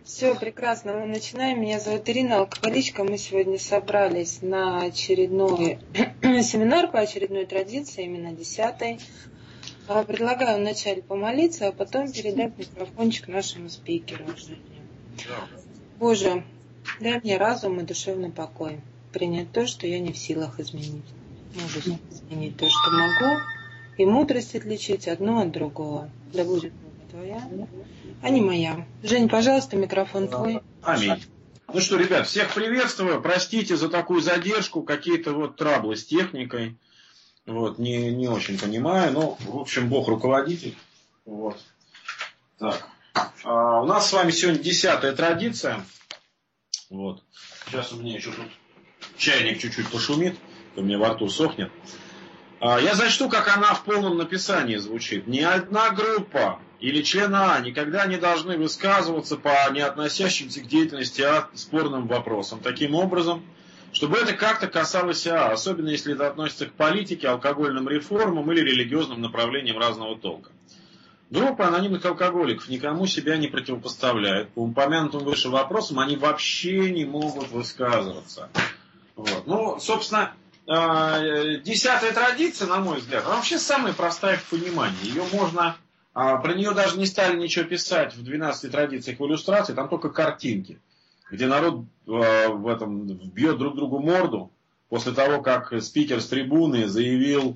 Все прекрасно, мы начинаем. Меня зовут Ирина, алкоголичка. Мы сегодня собрались на очередной семинар по очередной традиции, именно 10-й. Предлагаю вначале помолиться, а потом передать микрофончик нашему спикеру. Боже, дай мне разум и душевный покой. Принять то, что я не в силах изменить. Могу изменить то, что могу, и мудрость отличить одно от другого. Да будет воля твоя, а не моя. Жень, пожалуйста, микрофон твой. Аминь. Ну что, ребят, всех приветствую. Простите за такую задержку, какие-то вот траблы с техникой. Вот, не очень понимаю, но, в общем, Бог руководитель. Вот. Так. У нас с вами сегодня 10-я традиция. Вот. Сейчас у меня еще тут чайник чуть-чуть пошумит, у меня во рту сохнет. Я зачту, как она в полном написании звучит. Ни одна группа или члены никогда не должны высказываться по не относящимся к деятельности спорным вопросам. Таким образом, чтобы это как-то касалось особенно если это относится к политике, алкогольным реформам или религиозным направлениям разного толка. Группа анонимных алкоголиков никому себя не противопоставляет. По упомянутым выше вопросам они вообще не могут высказываться. Вот. Ну, собственно, 10-я традиция, на мой взгляд, она вообще самая простая в понимании. Ее можно, про нее даже не стали ничего писать в 12 традициях в иллюстрации, там только картинки, где народ бьет друг другу морду после того, как спикер с трибуны заявил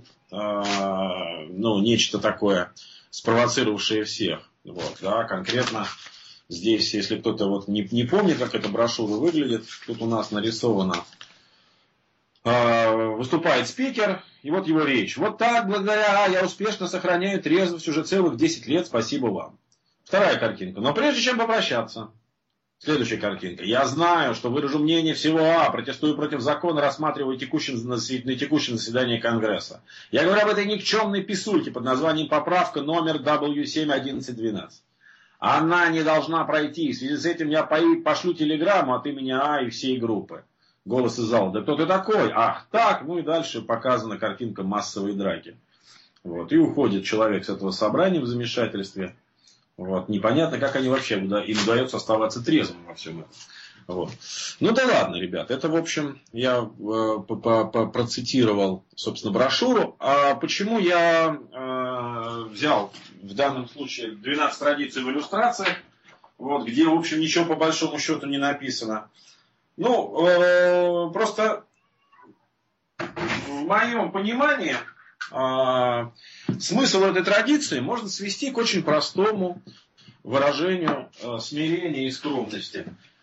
нечто такое, спровоцировавшее всех. Вот, да, конкретно здесь, если кто-то вот не помнит, как эта брошюра выглядит, тут у нас нарисовано. Выступает спикер, и вот его речь. Вот так, благодаря я успешно сохраняю трезвость уже целых 10 лет, спасибо вам. Вторая картинка. Но прежде чем попрощаться, следующая картинка. Я знаю, что выражу мнение всего протестую против закона, рассматриваю на текущем заседании Конгресса. Я говорю об этой никчемной писульке под названием поправка номер W71112. Она не должна пройти. В связи с этим я пошлю телеграмму от имени и всей группы. Голос из зала. Да кто ты такой? Ах, так. Ну и дальше показана картинка массовой драки. Вот. И уходит человек с этого собрания в замешательстве. Вот. Непонятно, как они вообще, им удается оставаться трезвым во всем этом. Вот. Ну да ладно, ребят. Это, в общем, я процитировал, собственно, брошюру. А почему я взял в данном случае 12 традиций в иллюстрациях, вот, где, в общем, ничего по большому счету не написано. Ну, просто в моем понимании смысл этой традиции можно свести к очень простому выражению смирения и скромности.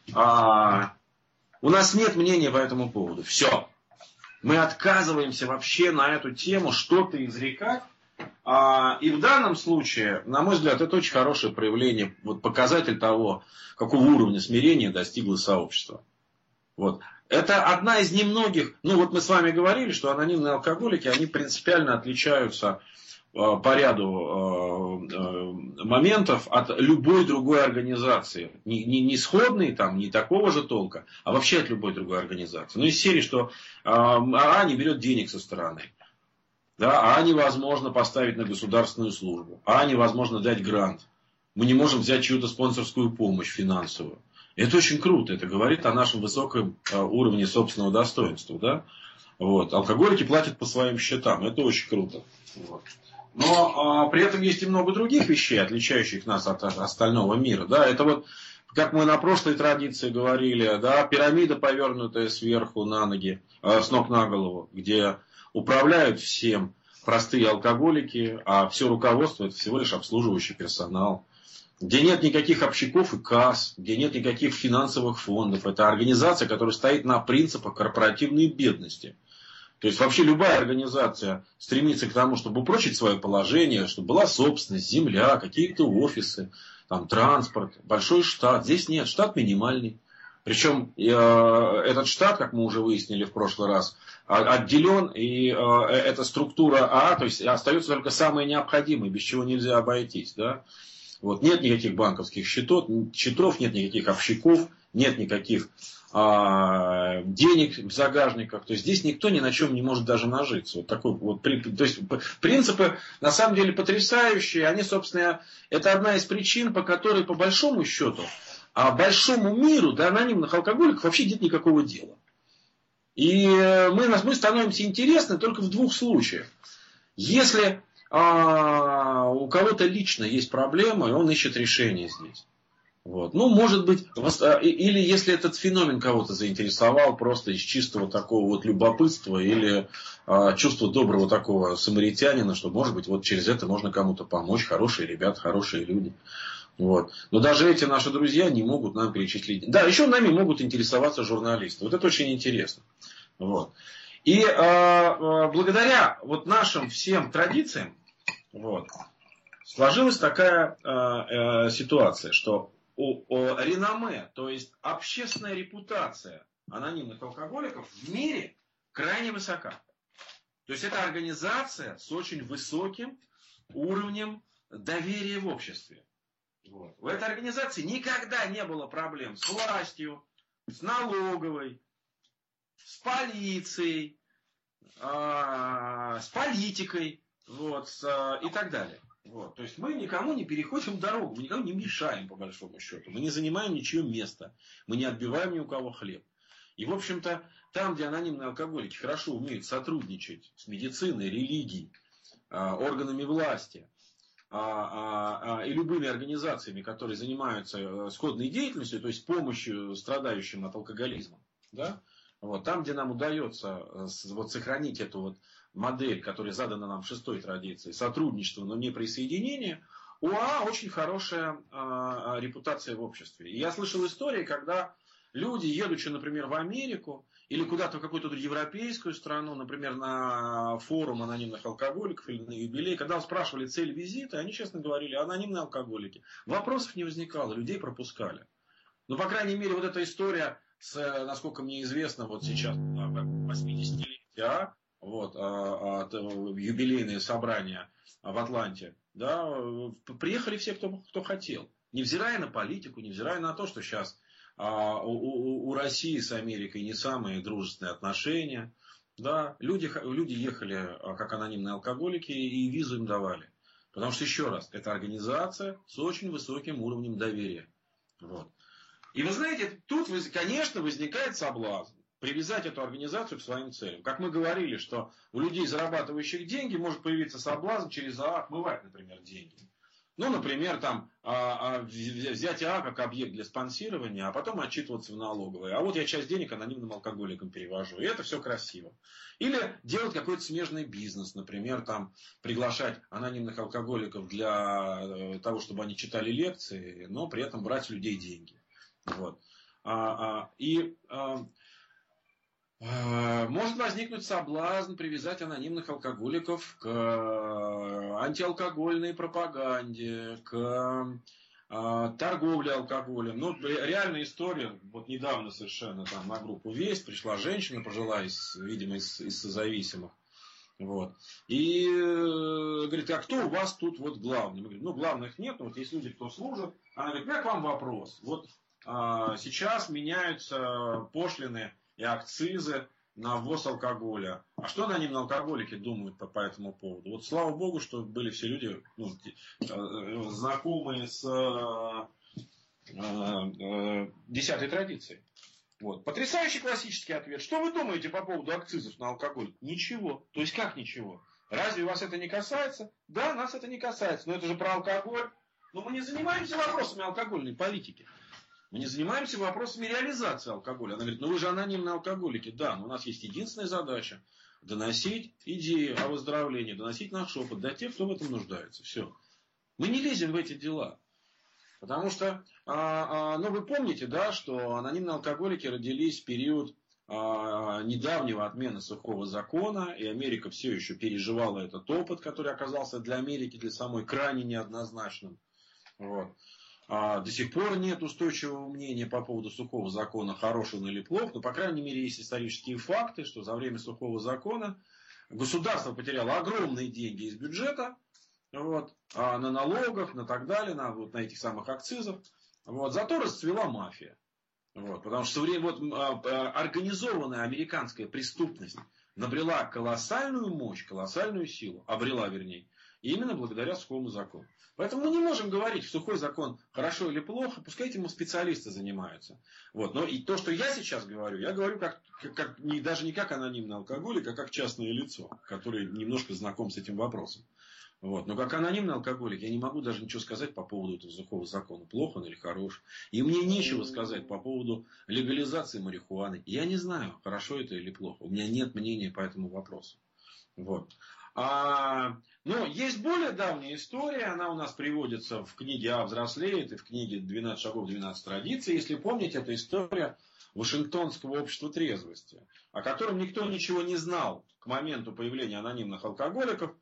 У нас нет мнения по этому поводу. Все. Мы отказываемся вообще на эту тему что-то изрекать. И в данном случае, на мой взгляд, это очень хорошее проявление, вот показатель того, какого уровня смирения достигло сообщество. Вот. Это одна из немногих, вот мы с вами говорили, что анонимные алкоголики, они принципиально отличаются по ряду моментов от любой другой организации. Не сходной, там, не такого же толка, а вообще от любой другой организации. Из серии, что не берет денег со стороны. Да, невозможно поставить на государственную службу. Невозможно дать грант. Мы не можем взять чью-то спонсорскую помощь финансовую. Это очень круто, это говорит о нашем высоком уровне собственного достоинства. Да? Вот. Алкоголики платят по своим счетам, это очень круто. Вот. Но при этом есть и много других вещей, отличающих нас от остального мира. Да? Это вот, как мы на прошлой традиции говорили, да, пирамида, повернутая сверху на ноги, с ног на голову, где управляют всем простые алкоголики, а все руководство это всего лишь обслуживающий персонал. Где нет никаких общаков и касс, где нет никаких финансовых фондов. Это организация, которая стоит на принципах корпоративной бедности. То есть вообще любая организация стремится к тому, чтобы упрочить свое положение, чтобы была собственность, земля, какие-то офисы, там, транспорт, большой штат. Здесь нет, штат минимальный. Причем этот штат, как мы уже выяснили в прошлый раз, отделен, и эта структура то есть остается только самое необходимое, без чего нельзя обойтись. Да? Вот, нет никаких банковских счетов, нет никаких общаков, нет никаких денег в загажниках. То есть здесь никто ни на чем не может даже нажиться. Вот такой вот, то есть принципы на самом деле потрясающие. Они, собственно, это одна из причин, по которой, по большому счету, А большому миру до анонимных алкоголиков вообще нет никакого дела. И мы становимся интересны только в двух случаях. Если у кого-то лично есть проблема, и он ищет решение здесь. Вот. Ну, может быть, или если этот феномен кого-то заинтересовал просто из чистого такого вот любопытства или чувства доброго такого самаритянина, что, может быть, вот через это можно кому-то помочь. Хорошие ребята, хорошие люди. Вот. Но даже эти наши друзья не могут нам перечислить. Да, еще нами могут интересоваться журналисты. Вот это очень интересно. Вот. И благодаря вот нашим всем традициям вот, сложилась такая ситуация, что реноме, то есть общественная репутация анонимных алкоголиков в мире крайне высока. То есть это организация с очень высоким уровнем доверия в обществе. Вот. У этой организации никогда не было проблем с властью, с налоговой, с полицией, с политикой вот, и так далее. Вот. То есть мы никому не переходим дорогу, мы никому не мешаем по большому счету. Мы не занимаем ничье место, мы не отбиваем ни у кого хлеб. И в общем-то там, где анонимные алкоголики хорошо умеют сотрудничать с медициной, религией, органами власти и любыми организациями, которые занимаются сходной деятельностью, то есть помощью страдающим от алкоголизма, да? Вот, там, где нам удается вот, сохранить эту вот модель, которая задана нам в 6-й традиции, сотрудничество, но не присоединение, у ОАА очень хорошая репутация в обществе. И я слышал истории, когда люди, едучи, например, в Америку или куда-то в какую-то европейскую страну, например, на форум анонимных алкоголиков или на юбилей, когда спрашивали цель визита, они честно говорили, анонимные алкоголики. Вопросов не возникало, людей пропускали. Ну, по крайней мере, вот эта история, насколько мне известно, вот сейчас 80-летие, вот, юбилейные собрания в Атланте, да, приехали все, кто хотел. Невзирая на политику, невзирая на то, что сейчас у России с Америкой не самые дружественные отношения. Да, люди ехали как анонимные алкоголики и визу им давали. Потому что, еще раз, это организация с очень высоким уровнем доверия. Вот. И вы знаете, тут, конечно, возникает соблазн привязать эту организацию к своим целям. Как мы говорили, что у людей, зарабатывающих деньги, может появиться соблазн через ОАА отмывать, например, деньги. Ну, например, там, взять ОАА как объект для спонсирования, а потом отчитываться в налоговой. А вот я часть денег анонимным алкоголикам перевожу. И это все красиво. Или делать какой-то смежный бизнес. Например, там, приглашать анонимных алкоголиков для того, чтобы они читали лекции, но при этом брать с людей деньги. Вот. Может возникнуть соблазн привязать анонимных алкоголиков к антиалкогольной пропаганде, к торговле алкоголем. Ну, реальная история, вот недавно совершенно там на группу «Весть» пришла женщина, пожилая, видимо, из созависимых. Вот. И говорит, а кто у вас тут вот главный? Мы говорим, ну, главных нет, но вот есть люди, кто служит. Она говорит, у меня к вам вопрос. Вот сейчас меняются пошлины и акцизы на ввоз алкоголя. А что анонимные алкоголики думают по этому поводу? Вот слава богу, что были все люди знакомые с 10-й традицией. Вот. Потрясающий классический ответ. Что вы думаете по поводу акцизов на алкоголь? Ничего. То есть как ничего? Разве вас это не касается? Да, нас это не касается. Но это же про алкоголь. Но мы не занимаемся вопросами алкогольной политики. Мы не занимаемся вопросами реализации алкоголя. Она говорит, ну вы же анонимные алкоголики. Да, но у нас есть единственная задача. Доносить идеи о выздоровлении, доносить наш опыт до тех, кто в этом нуждается. Все. Мы не лезем в эти дела. Потому что, ну вы помните, да, что анонимные алкоголики родились в период недавнего отмены сухого закона. И Америка все еще переживала этот опыт, который оказался для Америки, для самой крайне неоднозначным. Вот. До сих пор нет устойчивого мнения по поводу сухого закона, хороший он или плох, но, по крайней мере, есть исторические факты, что за время сухого закона государство потеряло огромные деньги из бюджета, вот, на налогах, на так далее, на этих самых акцизах. Вот, зато расцвела мафия. Вот, потому что организованная американская преступность набрела колоссальную мощь, колоссальную силу, обрела вернее. И именно благодаря сухому закону. Поэтому мы не можем говорить, сухой закон хорошо или плохо, пускай этим специалисты занимаются. Вот. Но и то, что я сейчас говорю, я говорю даже не как анонимный алкоголик, а как частное лицо, который немножко знаком с этим вопросом. Вот. Но как анонимный алкоголик я не могу даже ничего сказать по поводу этого сухого закона, плохо он или хорош. И мне нечего сказать по поводу легализации марихуаны. Я не знаю, хорошо это или плохо. У меня нет мнения по этому вопросу. Вот. Но есть более давняя история, она у нас приводится в книге «А взрослеет» и в книге «12 шагов, 12 традиций». Если помните, это история Вашингтонского общества трезвости, о котором никто ничего не знал к моменту появления анонимных алкоголиков.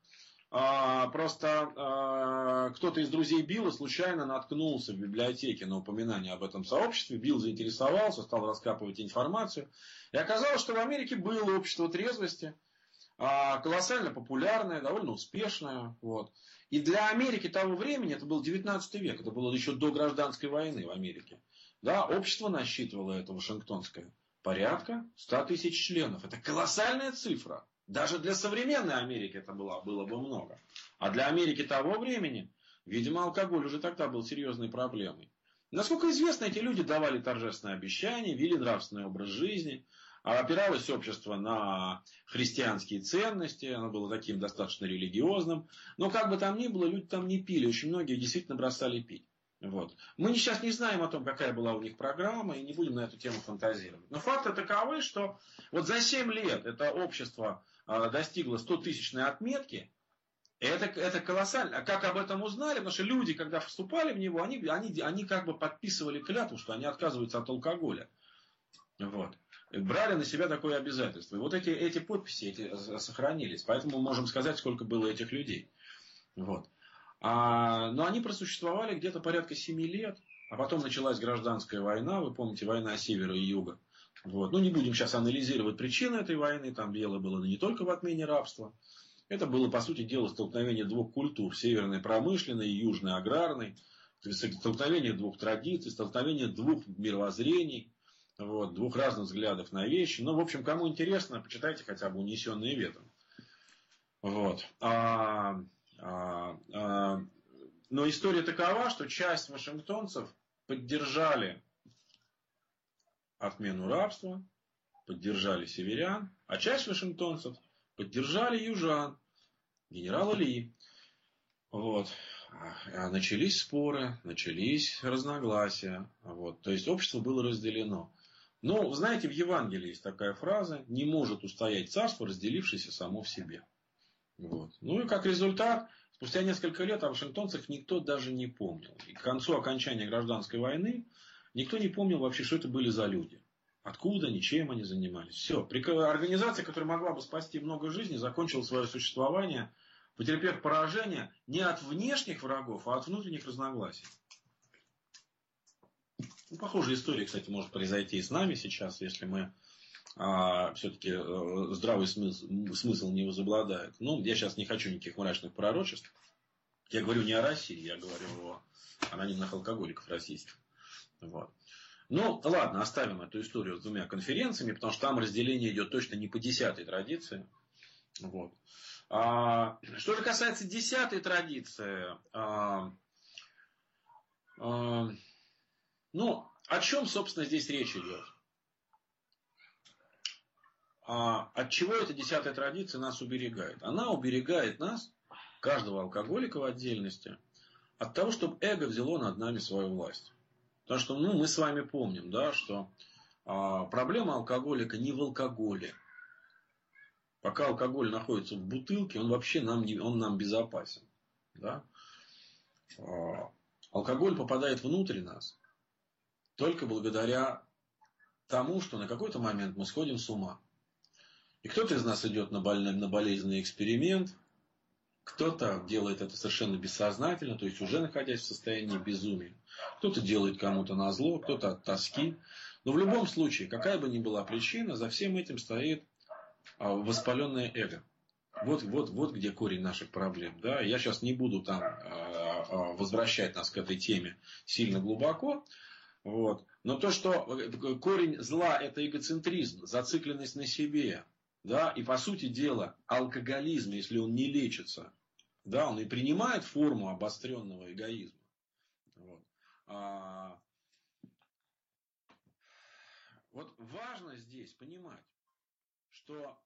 Просто кто-то из друзей Билла случайно наткнулся в библиотеке на упоминание об этом сообществе. Билл заинтересовался, стал раскапывать информацию. И оказалось, что в Америке было общество трезвости, колоссально популярное, довольно успешное. Вот. И для Америки того времени, это был 19 век, это было еще до гражданской войны в Америке. Да, общество насчитывало, это Вашингтонское, порядка 100 тысяч членов. Это колоссальная цифра. Даже для современной Америки это было бы много. А для Америки того времени, видимо, алкоголь уже тогда был серьезной проблемой. Насколько известно, эти люди давали торжественные обещания, вели нравственный образ жизни. Опиралось общество на христианские ценности, оно было таким достаточно религиозным. Но как бы там ни было, люди там не пили. Очень многие действительно бросали пить. Вот. Мы сейчас не знаем о том, какая была у них программа, и не будем на эту тему фантазировать. Но факты таковы, что вот за 7 лет это общество достигло 100-тысячной отметки. Это колоссально. А как об этом узнали? Потому что люди, когда вступали в него, они как бы подписывали клятву, что они отказываются от алкоголя. Вот. Брали на себя такое обязательство. И вот эти подписи сохранились. Поэтому мы можем сказать, сколько было этих людей. Вот. Но они просуществовали где-то порядка 7 лет. А потом началась гражданская война. Вы помните, война севера и юга. Вот. Не будем сейчас анализировать причины этой войны. Там дело было не только в отмене рабства. Это было, по сути дела, столкновение двух культур. Северной промышленной и южной аграрной. Столкновение двух традиций, столкновение двух мировоззрений. Вот, двух разных взглядов на вещи. В общем, кому интересно, почитайте хотя бы «Унесенные ветром». Вот. Но история такова, что часть вашингтонцев поддержали отмену рабства, поддержали северян, а часть вашингтонцев поддержали южан, генерала Ли. Вот. Начались споры, начались разногласия. Вот. То есть общество было разделено. Но, вы знаете, в Евангелии есть такая фраза: не может устоять царство, разделившееся само в себе. Вот. И как результат, спустя несколько лет о вашингтонцах никто даже не помнил. И к концу окончания гражданской войны никто не помнил вообще, что это были за люди. Откуда они, чем они занимались. Все. Организация, которая могла бы спасти много жизней, закончила свое существование, потерпев поражение не от внешних врагов, а от внутренних разногласий. Похожая история, кстати, может произойти и с нами сейчас, если мы все-таки здравый смысл не возобладает. Я сейчас не хочу никаких мрачных пророчеств. Я говорю не о России, я говорю о анонимных алкоголиках российских. Вот. Ладно, оставим эту историю с двумя конференциями, потому что там разделение идет точно не по 10-й традиции. Вот. Что же касается 10-й традиции, о чем, собственно, здесь речь идет? От чего эта 10-я традиция нас уберегает? Она уберегает нас, каждого алкоголика в отдельности, от того, чтобы эго взяло над нами свою власть. Потому что мы с вами помним, да, что проблема алкоголика не в алкоголе. Пока алкоголь находится в бутылке, он вообще нам безопасен. Да? Алкоголь попадает внутрь нас только благодаря тому, что на какой-то момент мы сходим с ума. И кто-то из нас идет на болезненный эксперимент, кто-то делает это совершенно бессознательно, то есть уже находясь в состоянии безумия. Кто-то делает кому-то назло, кто-то от тоски. Но в любом случае, какая бы ни была причина, за всем этим стоит воспаленное эго. Вот где корень наших проблем. Да? Я сейчас не буду возвращать нас к этой теме сильно глубоко. Вот. Но то, что корень зла — это эгоцентризм, зацикленность на себе. Да? И по сути дела алкоголизм, если он не лечится, Да, он и принимает форму обостренного эгоизма. Вот. Вот важно здесь понимать, что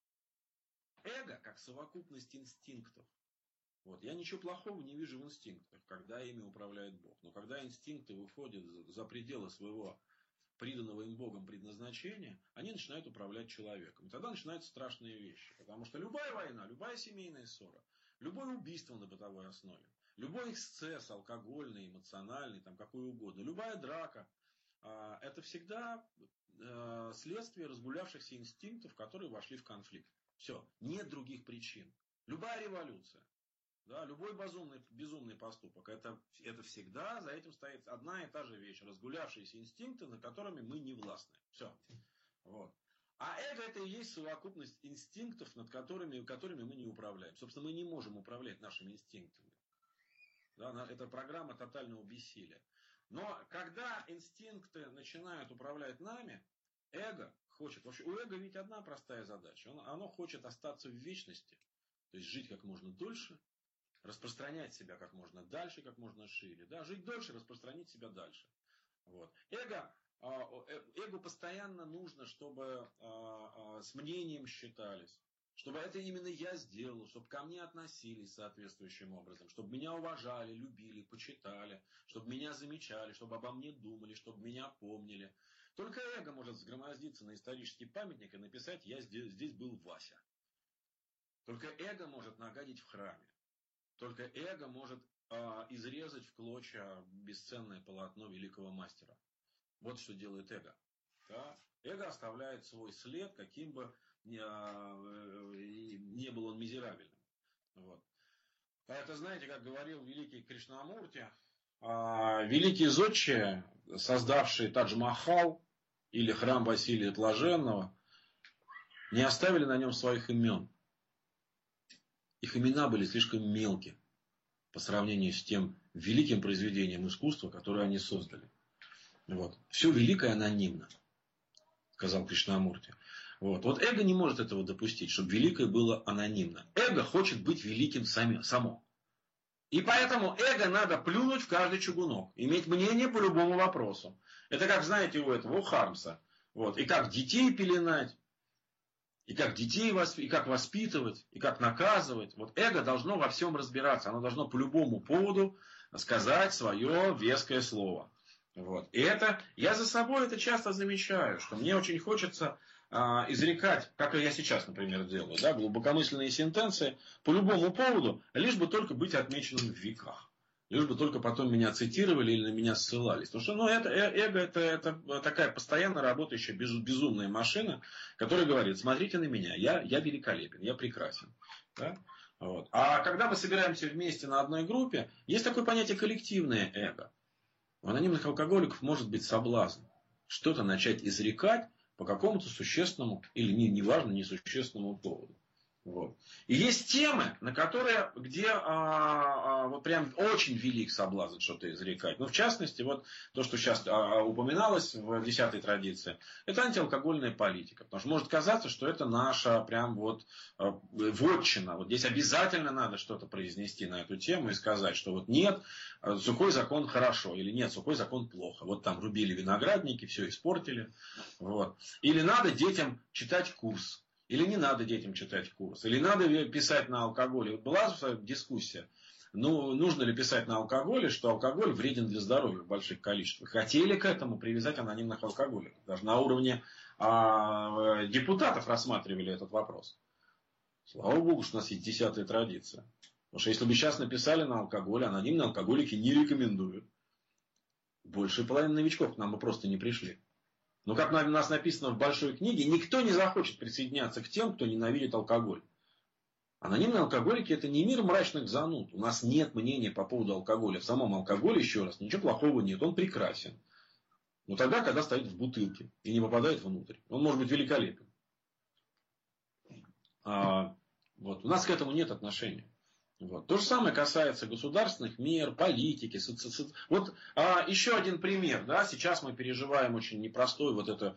эго как совокупность инстинктов. Вот. Я ничего плохого не вижу в инстинктах, когда ими управляет Бог. Но когда инстинкты выходят за пределы своего приданного им Богом предназначения, они начинают управлять человеком. И тогда начинаются страшные вещи. Потому что любая война, любая семейная ссора, любое убийство на бытовой основе, любой эксцесс алкогольный, эмоциональный, там какой угодно, любая драка, это всегда следствие разгулявшихся инстинктов, которые вошли в конфликт. Все, нет других причин. Любая революция. Да, любой безумный поступок, это всегда за этим стоит одна и та же вещь. Разгулявшиеся инстинкты, над которыми мы не властны. Все. Вот. А это и есть совокупность инстинктов, над которыми мы не управляем. Собственно, мы не можем управлять нашими инстинктами. Да, это программа тотального бессилия. Но когда инстинкты начинают управлять нами, эго хочет... Вообще, у эго ведь одна простая задача. Оно хочет остаться в вечности. То есть жить как можно дольше. Распространять себя как можно дальше, как можно шире. Да? Жить дольше, распространить себя дальше. Вот. Эго постоянно нужно, чтобы с мнением считались. Чтобы это именно я сделал, чтобы ко мне относились соответствующим образом. Чтобы меня уважали, любили, почитали. Чтобы меня замечали, чтобы обо мне думали, чтобы меня помнили. Только эго может сгромоздиться на исторический памятник и написать: я здесь был Вася. Только эго может нагадить в храме. Только эго может изрезать в клочья бесценное полотно великого мастера. Вот что делает эго. Да? Эго оставляет свой след, каким бы ни был он мизерабельным. Вот. А это, знаете, как говорил великий Кришнамурти, великие зодчие, создавшие Тадж-Махал или храм Василия Блаженного, не оставили на нем своих имен. Их имена были слишком мелки по сравнению с тем великим произведением искусства, которое они создали. Вот. Все великое анонимно, сказал Кришнамурти. Вот эго не может этого допустить, чтобы великое было анонимно. Эго хочет быть великим само. И поэтому эго надо плюнуть в каждый чугунок. Иметь мнение по любому вопросу. Это как, знаете, у Хармса. Вот. И как детей пеленать. И как воспитывать, и как наказывать. Вот эго должно во всем разбираться. Оно должно по любому поводу сказать свое веское слово. Вот. И это, я за собой это часто замечаю, что мне очень хочется изрекать, как я сейчас, например, делаю, да, глубокомысленные сентенции по любому поводу, лишь бы только быть отмеченным в веках. Лишь бы только потом меня цитировали или на меня ссылались. Потому что эго это такая постоянно работающая безумная машина, которая говорит: смотрите на меня, я великолепен, я прекрасен. Да? Вот. А когда мы собираемся вместе на одной группе, есть такое понятие коллективное эго. У анонимных алкоголиков может быть соблазн что-то начать изрекать по какому-то существенному или неважно несущественному поводу. Вот. И есть темы, на которые, где вот прям очень велик соблазн что-то изрекать. Ну, в частности, вот то, что сейчас упоминалось в 10-й традиции, это антиалкогольная политика. Потому что может казаться, что это наша прям вот вотчина. Вот здесь обязательно надо что-то произнести на эту тему и сказать, что вот нет, сухой закон хорошо, или нет, сухой закон плохо. Вот там рубили виноградники, все испортили. Вот. Или надо детям читать курс. Или не надо детям читать курс. Или надо писать на алкоголе. Вот была дискуссия. Ну, нужно ли писать на алкоголе, что алкоголь вреден для здоровья в больших количествах. Хотели к этому привязать анонимных алкоголиков. Даже на уровне депутатов рассматривали этот вопрос. Слава Богу, что у нас есть 10-я традиция. Потому что если бы сейчас написали на алкоголе, анонимные алкоголики не рекомендуют. Большая половина новичков к нам бы просто не пришли. Но как у нас написано в большой книге, никто не захочет присоединяться к тем, кто ненавидит алкоголь. Анонимные алкоголики — это не мир мрачных зануд. У нас нет мнения по поводу алкоголя. В самом алкоголе, еще раз, ничего плохого нет. Он прекрасен. Но тогда, когда стоит в бутылке и не попадает внутрь. Он может быть великолепен. Вот. У нас к этому нет отношения. Вот. То же самое касается государственных мер, политики. Вот еще один пример. Да? Сейчас мы переживаем очень непростой, вот это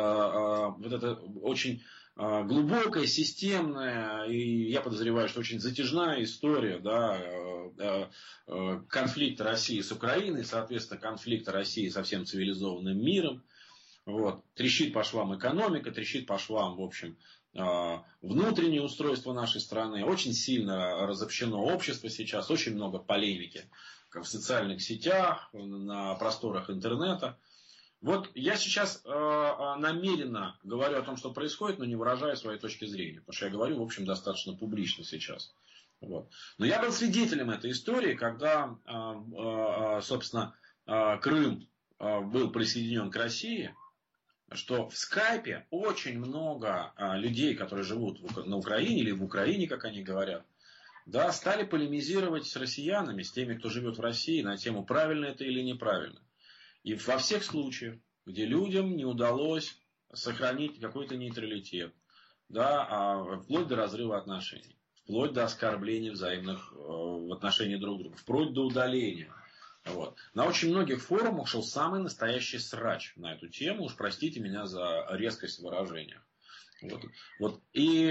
очень глубокая, системная и, я подозреваю, что очень затяжная история, да, конфликта России с Украиной, соответственно, конфликта России со всем цивилизованным миром. Вот. Трещит по швам экономика, трещит по швам, в общем, внутреннее устройство нашей страны. Очень сильно разобщено общество сейчас, очень много полемики в социальных сетях, на просторах интернета. Вот я сейчас намеренно говорю о том, что происходит, но не выражаю своей точки зрения. Потому что я говорю, в общем, достаточно публично сейчас. Вот. Но я был свидетелем этой истории, когда, собственно, Крым был присоединен к России. Что в скайпе очень много людей, которые живут на Украине или в Украине, как они говорят, да, стали полемизировать с россиянами, с теми, кто живет в России, на тему, правильно это или неправильно. И во всех случаях, где людям не удалось сохранить какой-то нейтралитет, да, вплоть до разрыва отношений, вплоть до оскорблений взаимных в отношении друг друга, вплоть до удаления. Вот. На очень многих форумах шел самый настоящий срач на эту тему. Уж простите меня за резкость выражения. Вот. И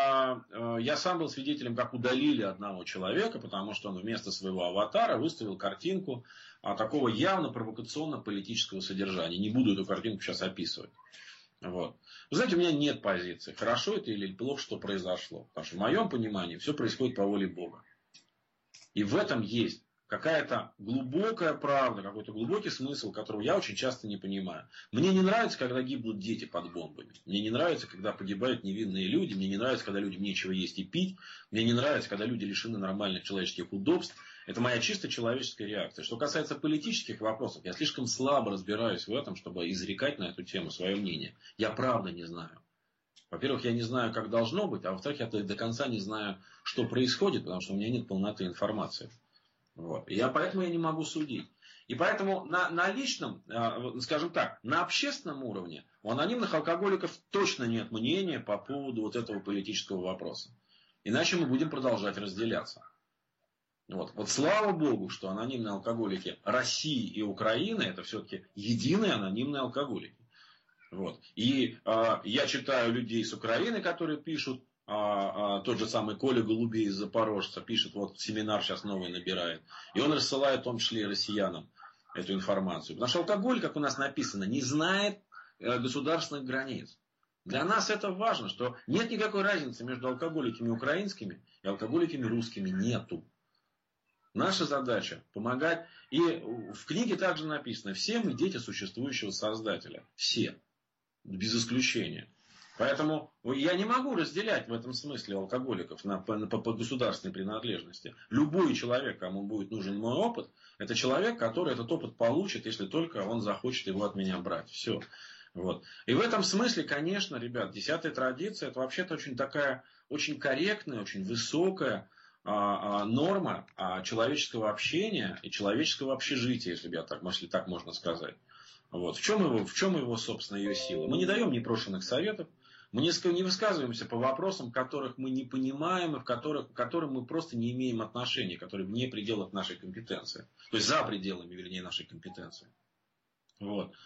я сам был свидетелем, как удалили одного человека, потому что он вместо своего аватара выставил картинку такого явно провокационно-политического содержания. Не буду эту картинку сейчас описывать. Вот. Вы знаете, у меня нет позиции, хорошо это или плохо, что произошло. Потому что в моем понимании все происходит по воле Бога. И в этом есть какая-то глубокая правда, какой-то глубокий смысл, которого я очень часто не понимаю. Мне не нравится, когда гибнут дети под бомбами. Мне не нравится, когда погибают невинные люди. Мне не нравится, когда людям нечего есть и пить. Мне не нравится, когда люди лишены нормальных человеческих удобств. Это моя чисто человеческая реакция. Что касается политических вопросов, я слишком слабо разбираюсь в этом, чтобы изрекать на эту тему свое мнение. Я правда не знаю. Во-первых, я не знаю, как должно быть, а во-вторых, я до конца не знаю, что происходит, потому что у меня нет полноты информации. Вот. Поэтому я не могу судить. И поэтому на личном, скажем так, на общественном уровне у анонимных алкоголиков точно нет мнения по поводу вот этого политического вопроса. Иначе мы будем продолжать разделяться. Вот слава Богу, что анонимные алкоголики России и Украины это все-таки единые анонимные алкоголики. Вот. И я читаю людей с Украины, которые пишут, тот же самый Коля Голубей из Запорожца пишет, вот семинар сейчас новый набирает. И он рассылает в том числе и россиянам эту информацию. Потому что алкоголь, как у нас написано, не знает государственных границ. Для нас это важно, что нет никакой разницы между алкоголиками украинскими и алкоголиками русскими. Нету. Наша задача помогать. И в книге также написано, все мы дети существующего Создателя. Все. Без исключения. Поэтому я не могу разделять в этом смысле алкоголиков по государственной принадлежности. Любой человек, кому будет нужен мой опыт, это человек, который этот опыт получит, если только он захочет его от меня брать. Все. Вот. И в этом смысле, конечно, ребят, 10-я традиция, это вообще-то очень такая, очень корректная, очень высокая норма человеческого общения и человеческого общежития, если так можно сказать. Вот. В чем его, собственно, ее сила? Мы не даем непрошенных советов, мы не высказываемся по вопросам, которых мы не понимаем, и к которым мы просто не имеем отношения, которые вне пределов нашей компетенции. То есть за пределами, вернее, нашей компетенции. Вот.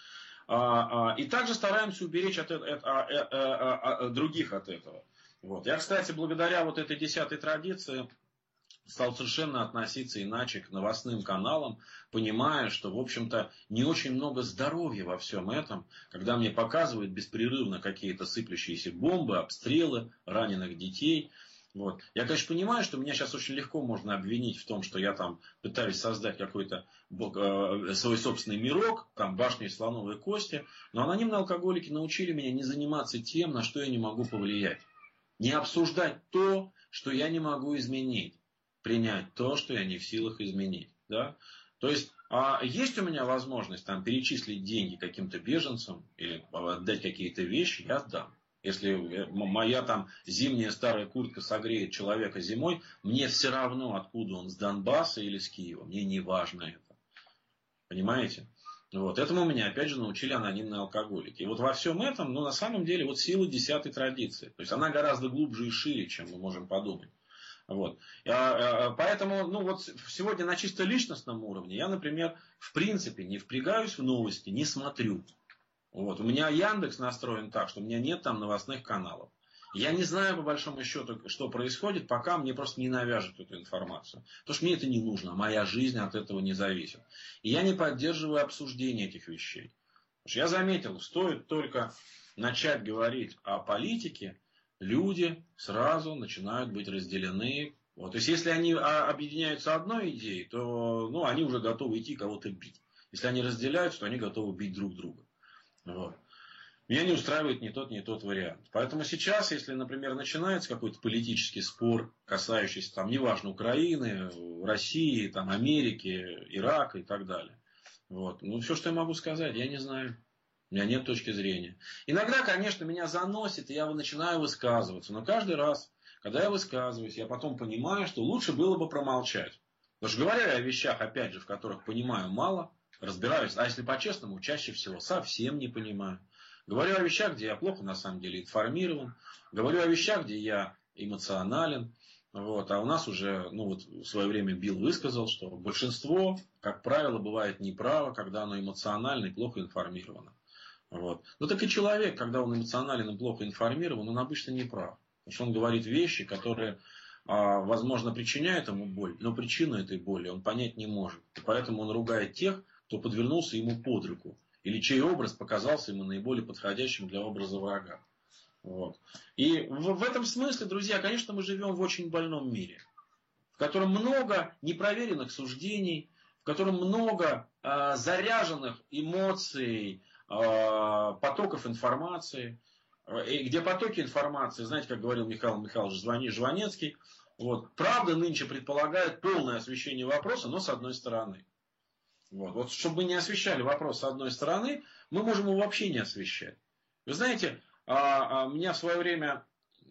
И также стараемся уберечь других от этого. Вот. Я, кстати, благодаря вот этой 10-й традиции стал совершенно относиться иначе к новостным каналам, понимая, что, в общем-то, не очень много здоровья во всем этом, когда мне показывают беспрерывно какие-то сыплющиеся бомбы, обстрелы раненых детей. Вот. Я, конечно, понимаю, что меня сейчас очень легко можно обвинить в том, что я там пытаюсь создать какой-то свой собственный мирок, там башни из слоновой кости, но анонимные алкоголики научили меня не заниматься тем, на что я не могу повлиять. Не обсуждать то, что я не могу изменить. Принять то, что я не в силах изменить. Да? То есть, есть у меня возможность там, перечислить деньги каким-то беженцам или отдать какие-то вещи, я отдам. Если моя там зимняя старая куртка согреет человека зимой, мне все равно, откуда он, с Донбасса или с Киева. Мне не важно это. Понимаете? Вот. Этому меня опять же научили анонимные алкоголики. И вот во всем этом, на самом деле, вот сила 10-й традиции. То есть она гораздо глубже и шире, чем мы можем подумать. Вот. Поэтому, ну вот сегодня на чисто личностном уровне я, например, в принципе не впрягаюсь в новости, не смотрю. Вот. У меня Яндекс настроен так, что у меня нет там новостных каналов. Я не знаю, по большому счету, что происходит, пока мне просто не навяжут эту информацию. Потому что мне это не нужно, моя жизнь от этого не зависит. И я не поддерживаю обсуждение этих вещей. Потому что я заметил, стоит только начать говорить о политике, люди сразу начинают быть разделены. Вот. То есть, если они объединяются одной идеей, то ну, они уже готовы идти кого-то бить. Если они разделяются, то они готовы бить друг друга. Вот. Меня не устраивает ни тот вариант. Поэтому сейчас, если, например, начинается какой-то политический спор, касающийся, там, неважно, Украины, России, там, Америки, Ирака и так далее. Вот. Ну, все, что я могу сказать, я не знаю. У меня нет точки зрения. Иногда, конечно, меня заносит, и я начинаю высказываться. Но каждый раз, когда я высказываюсь, я потом понимаю, что лучше было бы промолчать. Потому что говоря о вещах, опять же, в которых понимаю мало, разбираюсь, а если по-честному, чаще всего совсем не понимаю. Говорю о вещах, где я плохо на самом деле информирован. Говорю о вещах, где я эмоционален. Вот. А у нас уже, ну вот в свое время Билл высказал, что большинство, как правило, бывает неправо, когда оно эмоционально и плохо информировано. Вот. Ну так и человек, когда он эмоционален и плохо информирован, он обычно не прав. Потому что он говорит вещи, которые, возможно, причиняют ему боль, но причину этой боли он понять не может. И поэтому он ругает тех, кто подвернулся ему под руку. Или чей образ показался ему наиболее подходящим для образа врага. Вот. И в этом смысле, друзья, конечно, мы живем в очень больном мире, в котором много непроверенных суждений, в котором много заряженных эмоций, потоков информации, и где потоки информации, знаете, как говорил Михаил Михайлович Жванецкий, вот, правда нынче предполагает полное освещение вопроса, но с одной стороны. Вот, чтобы мы не освещали вопрос с одной стороны, мы можем его вообще не освещать. Вы знаете, меня в свое время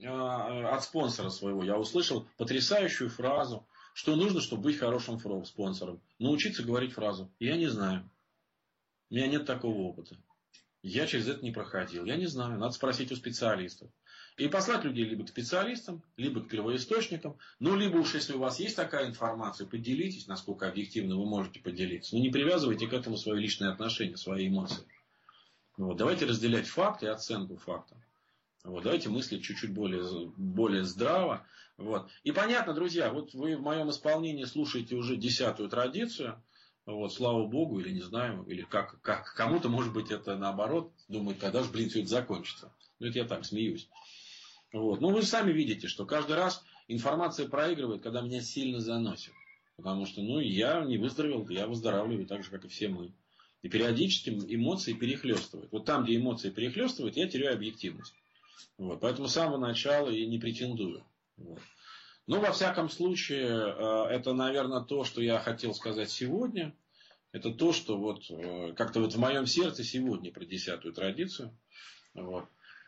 от спонсора своего я услышал потрясающую фразу, что нужно, чтобы быть хорошим спонсором. Научиться говорить фразу «я не знаю». У меня нет такого опыта. Я через это не проходил. Я не знаю. Надо спросить у специалистов. И послать людей либо к специалистам, либо к первоисточникам. Ну, либо уж если у вас есть такая информация, поделитесь, насколько объективно вы можете поделиться. Но не привязывайте к этому свои личные отношения, свои эмоции. Вот. Давайте разделять факты и оценку фактов. Вот. Давайте мыслить чуть-чуть более здраво. Вот. И понятно, друзья, вот вы в моем исполнении слушаете уже 10-ю традицию. Вот, слава Богу, или не знаю, или как кому-то, может быть, это наоборот, думает, когда же, блин, все это закончится. Ну, это я так смеюсь. Вот. Ну, вы же сами видите, что каждый раз информация проигрывает, когда меня сильно заносит. Потому что, ну, я не выздоровел, я выздоравливаю так же, как и все мы. И периодически эмоции перехлестывают. Вот там, где эмоции перехлестывают, я теряю объективность. Вот. Поэтому с самого начала и не претендую. Вот. Ну, во всяком случае, это, наверное, то, что я хотел сказать сегодня. Это то, что вот как-то вот в моем сердце сегодня про 10-ю традицию. Вот.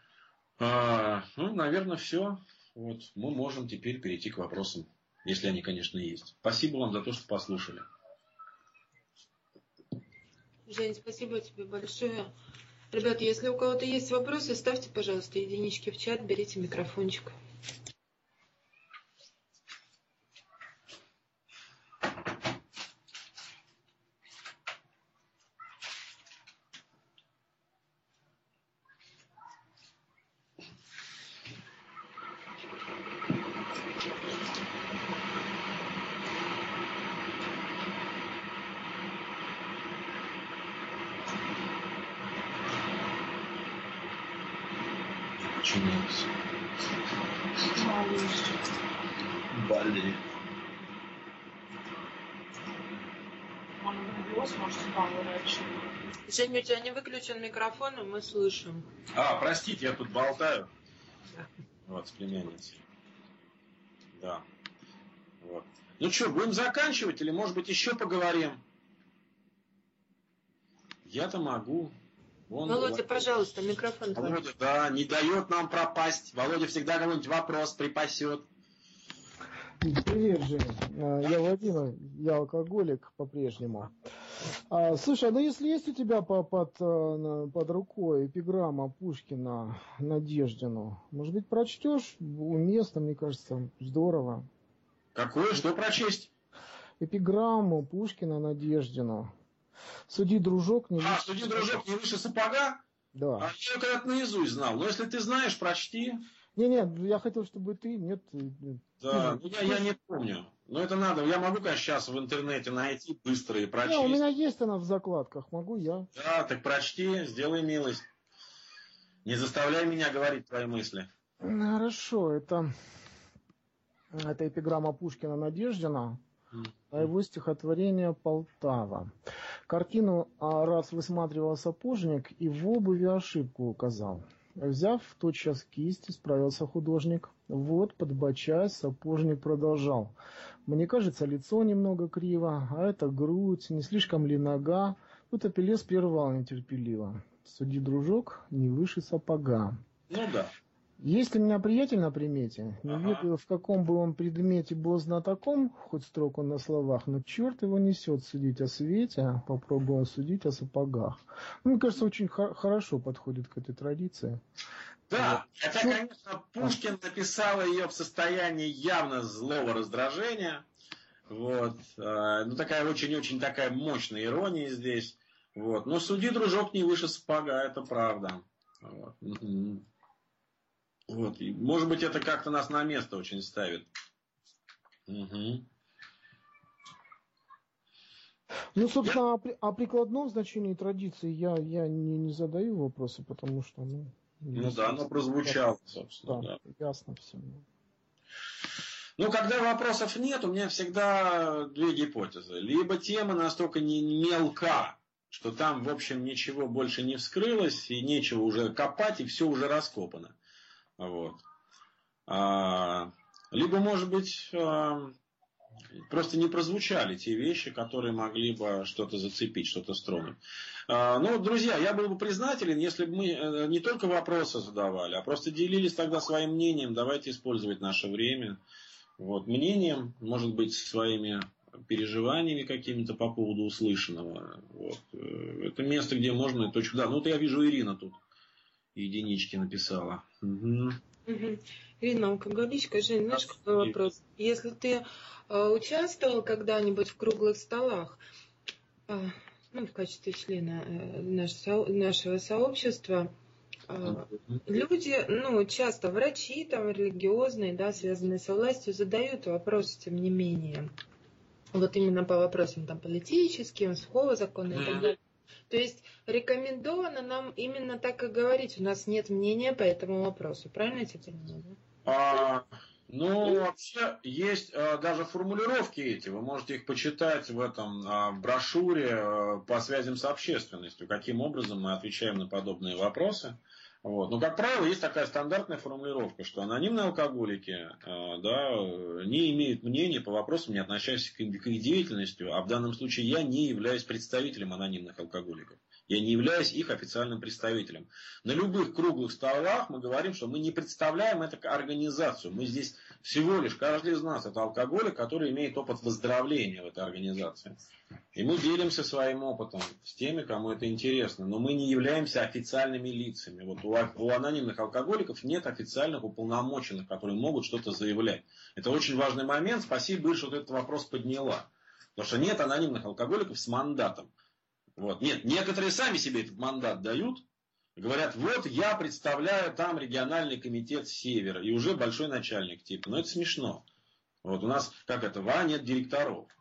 Ну, наверное, все. Вот. Мы можем теперь перейти к вопросам, если они, конечно, есть. Спасибо вам за то, что послушали. Жень, спасибо тебе большое. Ребята, если у кого-то есть вопросы, ставьте, пожалуйста, единички в чат, берите микрофончик. Валерий. Женя, у тебя не выключен микрофон, и мы слышим. Простите, я тут болтаю. Да. Вот, с племянницей. Да. Вот. Ну что, будем заканчивать или, может быть, еще поговорим? Я-то могу. Володя, пожалуйста, микрофон. Володя, да, не дает нам пропасть. Володя всегда какой-нибудь вопрос припасет. Привет, Женя. Я Владимир, я алкоголик по-прежнему. Слушай, ну если есть у тебя под рукой эпиграмма Пушкина Надеждину, может быть, прочтешь? Уместно, мне кажется, здорово. Какое? Что прочесть? Эпиграмму Пушкина Надеждина. Суди, дружок, не выше... Суди, дружок, не выше сапога? Да. Я когда-то наизусть знал. Но если ты знаешь, прочти. Нет, я хотел, чтобы ты... Нет. Да, я не помню. Но это надо. Я могу, конечно, сейчас в интернете найти быстро и прочесть. У меня есть она в закладках. Могу я. Да, так прочти, сделай милость. Не заставляй меня говорить твои мысли. Хорошо, это эпиграмма Пушкина Надеждина. А его стихотворение «Полтава». Картину раз высматривал сапожник и в обуви ошибку указал. Взяв тотчас кисть, справился художник. Вот, подбочаясь, сапожник продолжал. Мне кажется, лицо немного криво, а это грудь, не слишком ли нога? Тут Апеллес прервал нетерпеливо. Суди, дружок, не выше сапога. Ну да. Есть у меня приятель на примете, не ведаю, в каком бы он предмете был знатоком, хоть строк он на словах, но черт его несет судить о свете, попробую судить о сапогах. Мне кажется, очень хорошо подходит к этой традиции. Да, хотя, конечно, Пушкин написал ее в состоянии явно злого раздражения. Вот. Ну, такая очень-очень такая мощная ирония здесь. Вот. Но суди, дружок, не выше сапога, это правда. Вот. Вот. И, может быть, это как-то нас на место очень ставит. Угу. Ну, собственно, о прикладном значении традиции я не задаю вопросы, потому что... Ну да, оно прозвучало, собственно. Да, ясно все. Ну, когда вопросов нет, у меня всегда две гипотезы. Либо тема настолько не мелка, что там, в общем, ничего больше не вскрылось, и нечего уже копать, и все уже раскопано. Вот. Либо, может быть, просто не прозвучали те вещи, которые могли бы что-то зацепить, что-то стронуть. Ну, друзья, я был бы признателен, если бы мы не только вопросы задавали, а просто делились тогда своим мнением. Давайте использовать наше время. Вот, мнением, может быть, своими переживаниями какими-то по поводу услышанного. Вот. Это место, где можно точку. Да, ну вот я вижу, Ирина тут единички написала. Угу. Ирина, алкоголичка, Жень, знаешь, какой вопрос? Если ты участвовал когда-нибудь в круглых столах, в качестве члена нашего сообщества, люди, часто врачи, там, религиозные, да, связанные со властью, задают вопросы, тем не менее. Вот именно по вопросам там, политическим, сухого закона и так далее. То есть рекомендовано нам именно так и говорить. У нас нет мнения по этому вопросу. Правильно я тебя понимаю? Вообще есть даже формулировки эти. Вы можете их почитать в этом брошюре по связям с общественностью. Каким образом мы отвечаем на подобные вопросы. Вот. Но, как правило, есть такая стандартная формулировка, что анонимные алкоголики не имеют мнения по вопросам, не относящимся к их деятельности, а в данном случае я не являюсь представителем анонимных алкоголиков. Я не являюсь их официальным представителем. На любых круглых столах мы говорим, что мы не представляем эту организацию. Мы здесь всего лишь, каждый из нас, это алкоголик, который имеет опыт выздоровления в этой организации. И мы делимся своим опытом с теми, кому это интересно. Но мы не являемся официальными лицами. Вот у анонимных алкоголиков нет официальных уполномоченных, которые могут что-то заявлять. Это очень важный момент. Спасибо, что ты этот вопрос подняла. Потому что нет анонимных алкоголиков с мандатом. Вот. Нет, некоторые сами себе этот мандат дают. Говорят, вот я представляю там региональный комитет Севера. И уже большой начальник типа. Но это смешно. Вот у нас, нет директоров.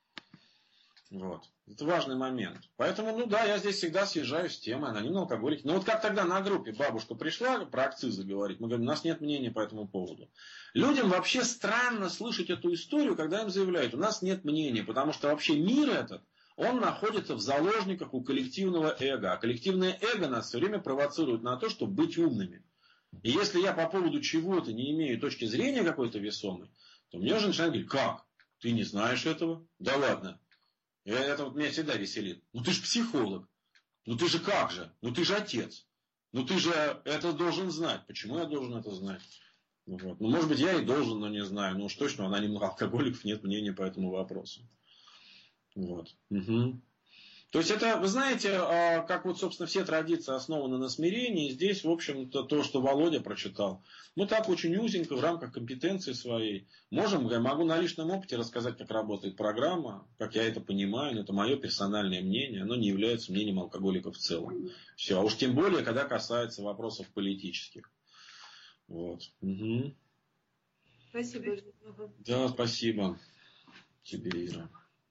Вот. Это важный момент. Поэтому, я здесь всегда съезжаюсь с темой анонимного алкоголика. Но вот как тогда на группе бабушка пришла про акцизы говорить, мы говорим, у нас нет мнения по этому поводу. Людям вообще странно слышать эту историю, когда им заявляют, у нас нет мнения, потому что вообще мир этот, он находится в заложниках у коллективного эго. А коллективное эго нас все время провоцирует на то, чтобы быть умными. И если я по поводу чего-то не имею точки зрения какой-то весомой, то мне уже начинают говорить, как? Ты не знаешь этого? Да ладно. И это меня всегда веселит. Ну ты же психолог. Ну ты же как же? Ну ты же отец. Ну ты же это должен знать. Почему я должен это знать? Вот. Может быть, я и должен, но не знаю. Ну уж точно у анонимных алкоголиков нет мнения по этому вопросу. Вот. Угу. То есть это, вы знаете, как вот, собственно, все традиции основаны на смирении. Здесь, в общем-то, то, что Володя прочитал, ну так очень узенько, в рамках компетенции своей. Я могу на личном опыте рассказать, как работает программа, как я это понимаю, но это мое персональное мнение, оно не является мнением алкоголиков в целом. Все, а уж тем более, когда касается вопросов политических. Вот. Угу. Спасибо. Да, спасибо тебе, Ира.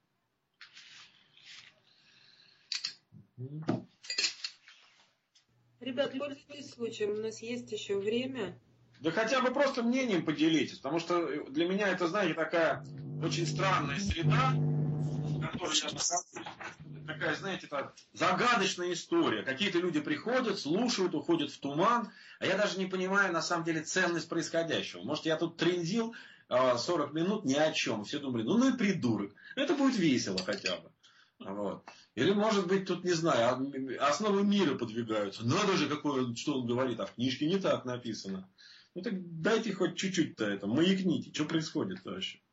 Ребят, пользуйтесь случаем, у нас есть еще время. Да хотя бы просто мнением поделитесь, потому что для меня это, знаете, такая очень странная среда, в которой я нахожусь. Такая, знаете, это загадочная история. Какие-то люди приходят, слушают, уходят в туман, а я даже не понимаю, на самом деле, ценность происходящего. Может, я тут трындил 40 минут ни о чем. Все думали, ну и придурок. Это будет весело хотя бы. Вот. Или, может быть, тут, не знаю, основы мира подвигаются. Надо же, что он говорит, а в книжке не так написано. Ну так дайте хоть чуть-чуть-то это, маякните. Что происходит-то вообще?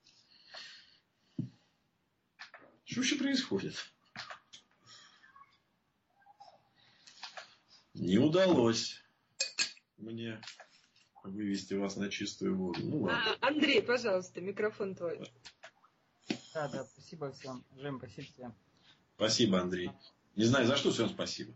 Что вообще происходит? Не удалось мне вывести вас на чистую воду. Ну, ладно. Андрей, пожалуйста, микрофон твой. Да, спасибо всем. Жень, спасибо тебе. Спасибо, Андрей. Не знаю, за что всем спасибо.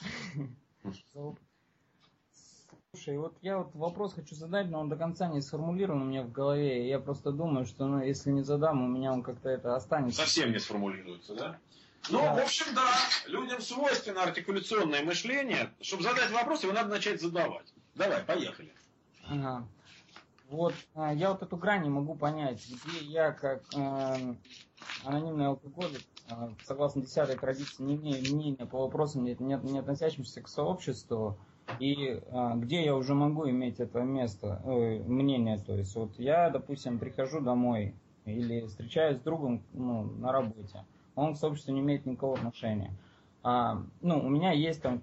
Слушай, вот я вопрос хочу задать, но он до конца не сформулирован у меня в голове. Я просто думаю, что если не задам, у меня он как-то это останется. Совсем не сформулируется, да? Ну, в общем, да, людям свойственно артикуляционное мышление. Чтобы задать вопрос, его надо начать задавать. Давай, поехали. Ага. Вот, я вот эту грань не могу понять, где я как анонимный алкоголик, согласно 10-й традиции, не имею мнения по вопросам, не относящимся к сообществу, и где я уже могу иметь это мнение. То есть, вот я, допустим, прихожу домой или встречаюсь с другом на работе, он к сообществу не имеет никакого отношения. У меня есть там,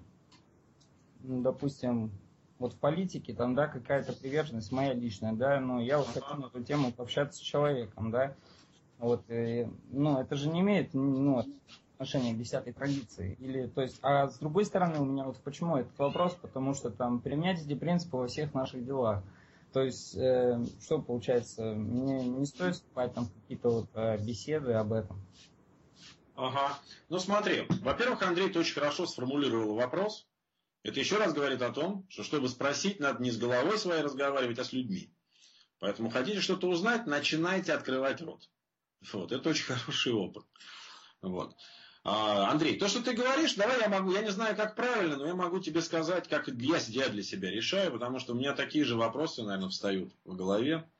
допустим, вот в политике там, да, какая-то приверженность моя личная, да, но я вот хочу на эту тему пообщаться с человеком, да, вот, это же не имеет, отношения к 10-й традиции, или, то есть, а с другой стороны у меня вот почему этот вопрос, потому что там применять эти принципы во всех наших делах, то есть, что получается, мне не стоит вступать там в какие-то вот беседы об этом. Ага, ну смотри, во-первых, Андрей, ты очень хорошо сформулировал вопрос. Это еще раз говорит о том, что чтобы спросить, надо не с головой своей разговаривать, а с людьми. Поэтому хотите что-то узнать, начинайте открывать рот. Вот, это очень хороший опыт. Вот. Андрей, то, что ты говоришь, давай я не знаю, как правильно, но я могу тебе сказать, как я для себя решаю, потому что у меня такие же вопросы, наверное, встают в голове.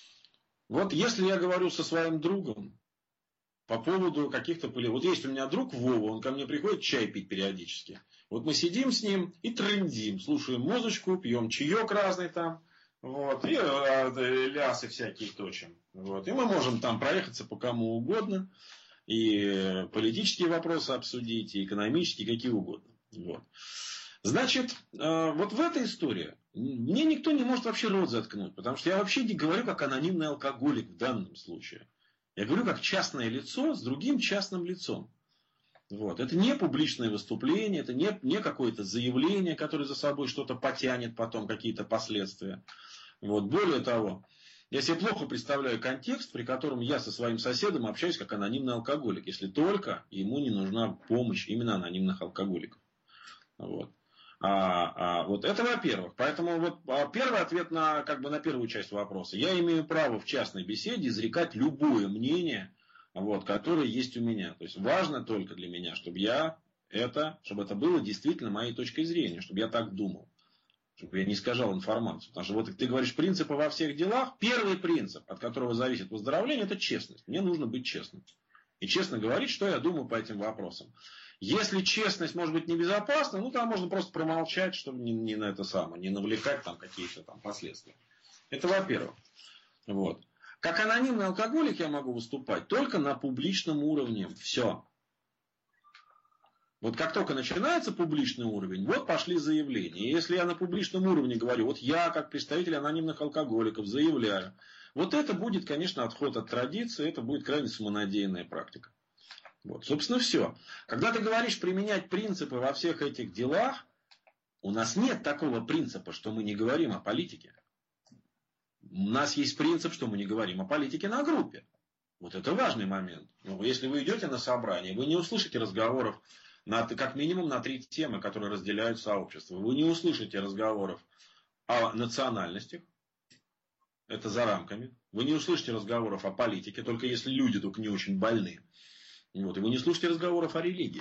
Вот если я говорю со своим другом по поводу каких-то вот есть у меня друг Вова, он ко мне приходит чай пить периодически. Вот мы сидим с ним и трындим, слушаем музычку, пьем чаек разный там, вот, и лясы всякие точим. Вот, и мы можем там проехаться по кому угодно, и политические вопросы обсудить, и экономические, какие угодно. Вот. Значит, вот в этой истории мне никто не может вообще рот заткнуть, потому что я вообще не говорю как анонимный алкоголик в данном случае. Я говорю как частное лицо с другим частным лицом. Вот. Это не публичное выступление, это не какое-то заявление, которое за собой что-то потянет потом, какие-то последствия. Вот. Более того, я себе плохо представляю контекст, при котором я со своим соседом общаюсь как анонимный алкоголик, если только ему не нужна помощь именно анонимных алкоголиков. Вот. Вот это во-первых. Поэтому вот первый ответ на первую часть вопроса. Я имею право в частной беседе изрекать любое мнение, которое есть у меня. То есть важно только для меня, чтобы это было действительно моей точкой зрения, чтобы я так думал. Чтобы я не искажал информацию. Потому что вот ты говоришь принципы во всех делах. Первый принцип, от которого зависит выздоровление, это честность. Мне нужно быть честным. И честно говорить, что я думаю по этим вопросам. Если честность может быть небезопасна, там можно просто промолчать, чтобы не навлекать там какие-то там последствия. Это во-первых. Вот. Как анонимный алкоголик я могу выступать только на публичном уровне. Все. Вот как только начинается публичный уровень, вот пошли заявления. И если я на публичном уровне говорю, вот я как представитель анонимных алкоголиков заявляю, вот это будет, конечно, отход от традиции, это будет крайне самонадеянная практика. Вот, собственно, все. Когда ты говоришь применять принципы во всех этих делах, у нас нет такого принципа, что мы не говорим о политике. У нас есть принцип, что мы не говорим о политике на группе. Вот это важный момент. Но если вы идете на собрание, вы не услышите разговоров как минимум на 3 темы, которые разделяют сообщество. Вы не услышите разговоров о национальностях. Это за рамками. Вы не услышите разговоров о политике, только если люди только не очень больны. Вот. И вы не слушаете разговоров о религии.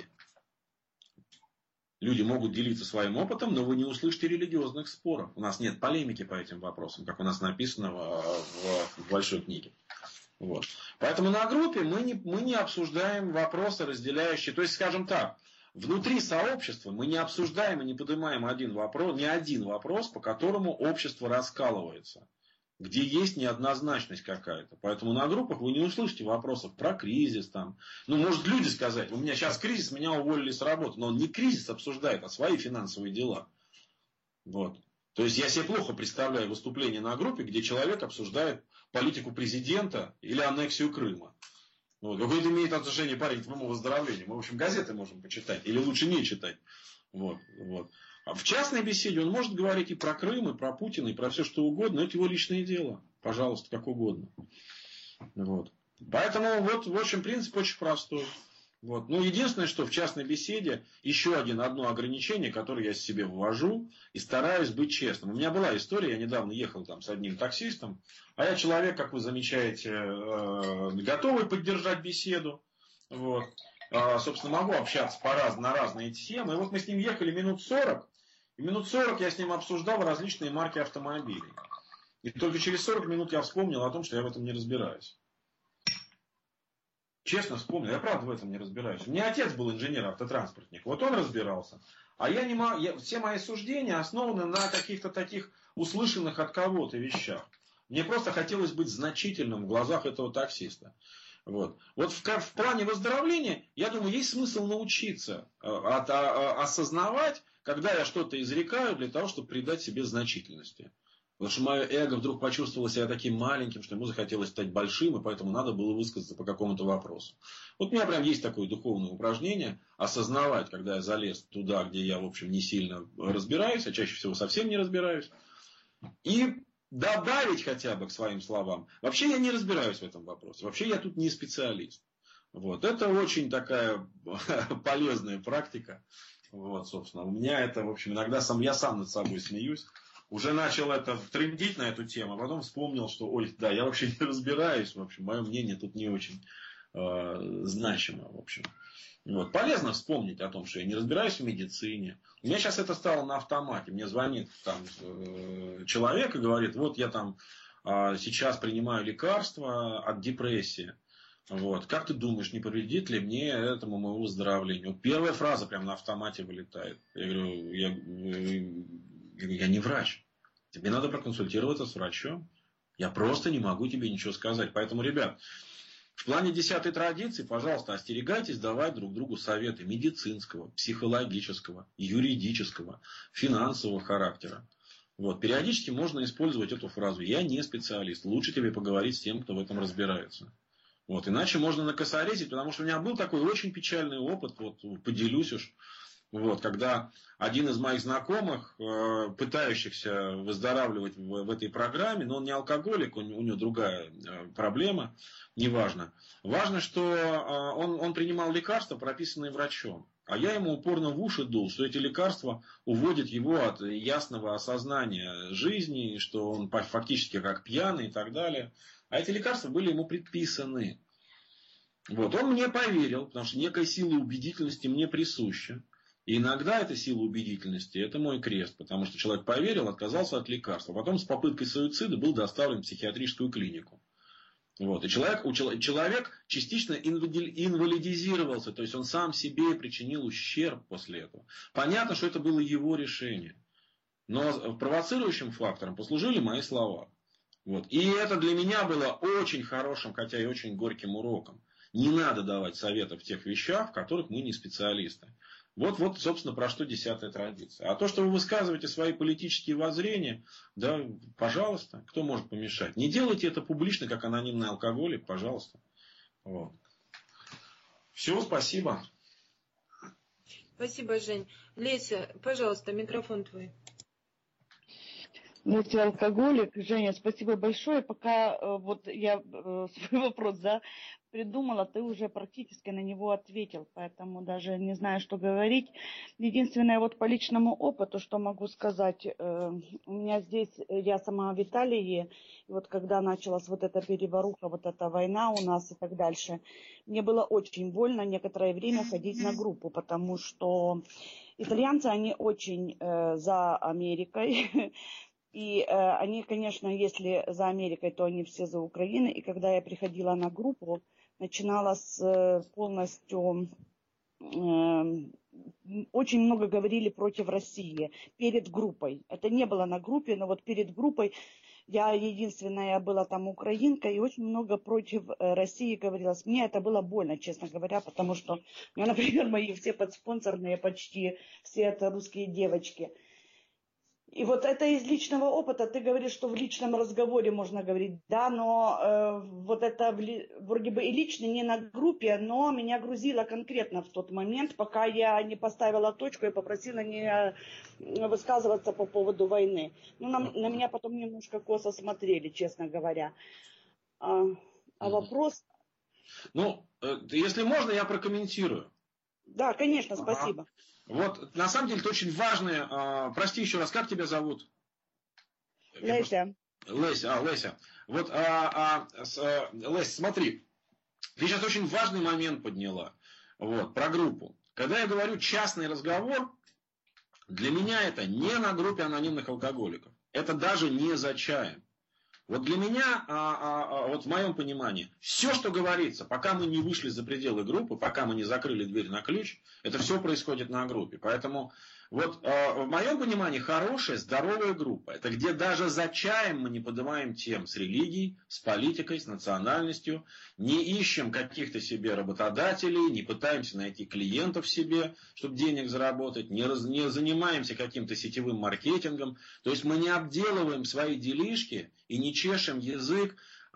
Люди могут делиться своим опытом, но вы не услышите религиозных споров. У нас нет полемики по этим вопросам, как у нас написано в большой книге. Вот. Поэтому на группе мы не обсуждаем вопросы, разделяющие. То есть, скажем так, внутри сообщества мы не обсуждаем и не поднимаем ни один вопрос, по которому общество раскалывается, где есть неоднозначность какая-то. Поэтому на группах вы не услышите вопросов про кризис. Может люди сказать, у меня сейчас кризис, меня уволили с работы. Но он не кризис обсуждает, а свои финансовые дела. Вот. То есть я себе плохо представляю выступление на группе, где человек обсуждает политику президента или аннексию Крыма. Вот. Какое это имеет отношение, парень, к твоему выздоровлению? Мы, в общем, газеты можем почитать. Или лучше не читать. Вот. А в частной беседе он может говорить и про Крым, и про Путина, и про все что угодно. Это его личное дело. Пожалуйста, как угодно. Вот. Поэтому, в общем, принцип очень простой. Вот. Единственное, что в частной беседе еще одно ограничение, которое я себе ввожу и стараюсь быть честным. У меня была история, я недавно ехал с одним таксистом, а я человек, как вы замечаете, готовый поддержать беседу. Вот. Собственно, могу общаться на разные темы. И вот мы с ним ехали минут 40. И минут 40 я с ним обсуждал различные марки автомобилей. И только через 40 минут я вспомнил о том, что я в этом не разбираюсь. Честно вспомнил, я правда в этом не разбираюсь. У меня отец был инженер-автотранспортник, вот он разбирался. А все мои суждения основаны на каких-то таких услышанных от кого-то вещах. Мне просто хотелось быть значительным в глазах этого таксиста. Вот в плане выздоровления, я думаю, есть смысл научиться осознавать, когда я что-то изрекаю, для того, чтобы придать себе значительности. Потому что мое эго вдруг почувствовало себя таким маленьким, что ему захотелось стать большим, и поэтому надо было высказаться по какому-то вопросу. Вот у меня прям есть такое духовное упражнение, осознавать, когда я залез туда, где я, в общем, не сильно разбираюсь, а чаще всего совсем не разбираюсь, и добавить хотя бы к своим словам. Вообще я не разбираюсь в этом вопросе, вообще я тут не специалист. Вот. Это очень такая полезная практика. Вот, собственно, у меня это, в общем, иногда я сам над собой смеюсь. Уже начал трындить на эту тему, а потом вспомнил, что, я вообще не разбираюсь, в общем, мое мнение тут не очень значимо, в общем. Вот. Полезно вспомнить о том, что я не разбираюсь в медицине. У меня сейчас это стало на автомате. Мне звонит человек и говорит, вот я сейчас принимаю лекарства от депрессии. Вот. Как ты думаешь, не повредит ли мне этому моему выздоровлению? Первая фраза прям на автомате вылетает. Я говорю, я не врач. Тебе надо проконсультироваться с врачом. Я просто не могу тебе ничего сказать. Поэтому, ребят, в плане 10-й традиции, пожалуйста, остерегайтесь давать друг другу советы медицинского, психологического, юридического, финансового характера. Вот. Периодически можно использовать эту фразу. Я не специалист. Лучше тебе поговорить с тем, кто в этом разбирается. Вот. Иначе можно накосорезить, потому что у меня был такой очень печальный опыт, поделюсь уж. Вот, когда один из моих знакомых, пытающихся выздоравливать в этой программе, но он не алкоголик, у него другая проблема, неважно. Важно, что он принимал лекарства, прописанные врачом. А я ему упорно в уши дул, что эти лекарства уводят его от ясного осознания жизни, что он фактически как пьяный и так далее. А эти лекарства были ему предписаны. Вот, он мне поверил, потому что некая сила убедительности мне присуща. И иногда эта сила убедительности, это мой крест, потому что человек поверил, отказался от лекарства. Потом с попыткой суицида был доставлен в психиатрическую клинику. Вот. И человек частично инвалидизировался, то есть он сам себе причинил ущерб после этого. Понятно, что это было его решение. Но провоцирующим фактором послужили мои слова. Вот. И это для меня было очень хорошим, хотя и очень горьким уроком. Не надо давать советов в тех вещах, в которых мы не специалисты. Вот, собственно, про что 10-я традиция. А то, что вы высказываете свои политические воззрения, да, пожалуйста, кто может помешать. Не делайте это публично, как анонимный алкоголик, пожалуйста. Вот. Все, спасибо. Спасибо, Жень. Леся, пожалуйста, микрофон твой. Леся, алкоголик. Женя, спасибо большое. Пока вот я свой вопрос придумала, ты уже практически на него ответил, поэтому даже не знаю, что говорить. Единственное, вот по личному опыту, что могу сказать, у меня здесь, я сама в Италии, и вот когда началась вот эта переворуха, вот эта война у нас и так дальше, мне было очень больно некоторое время ходить на группу, потому что итальянцы, они очень за Америкой. И они, конечно, если за Америкой, то они все за Украиной. И когда я приходила на группу, начинала полностью... очень много говорили против России перед группой. Это не было на группе, но вот перед группой я единственная была там украинка, и очень много против России говорилось. Мне это было больно, честно говоря, потому что, у меня, например, мои все подспонсорные почти, все это русские девочки. И вот это из личного опыта, ты говоришь, что в личном разговоре можно говорить, да, но вот это вроде бы и лично не на группе, но меня грузило конкретно в тот момент, пока я не поставила точку и попросила не высказываться по поводу войны. Ну, на меня потом немножко косо смотрели, честно говоря. А вопрос... Ну, если можно, я прокомментирую. Да, конечно, спасибо. Вот, на самом деле, это очень важное. Прости еще раз, как тебя зовут? Леся. Леся. Вот, Леся, смотри, ты сейчас очень важный момент подняла. Вот, про группу. Когда я говорю частный разговор, для меня это не на группе анонимных алкоголиков. Это даже не за чаем. Вот для меня, вот в моем понимании, все, что говорится, пока мы не вышли за пределы группы, пока мы не закрыли дверь на ключ, это все происходит на группе. Поэтому вот в моем понимании хорошая, здоровая группа, это где даже за чаем мы не поднимаем тем с религией, с политикой, с национальностью, не ищем каких-то себе работодателей, не пытаемся найти клиентов себе, чтобы денег заработать, не занимаемся каким-то сетевым маркетингом. То есть мы не обделываем свои делишки и не чешем язык,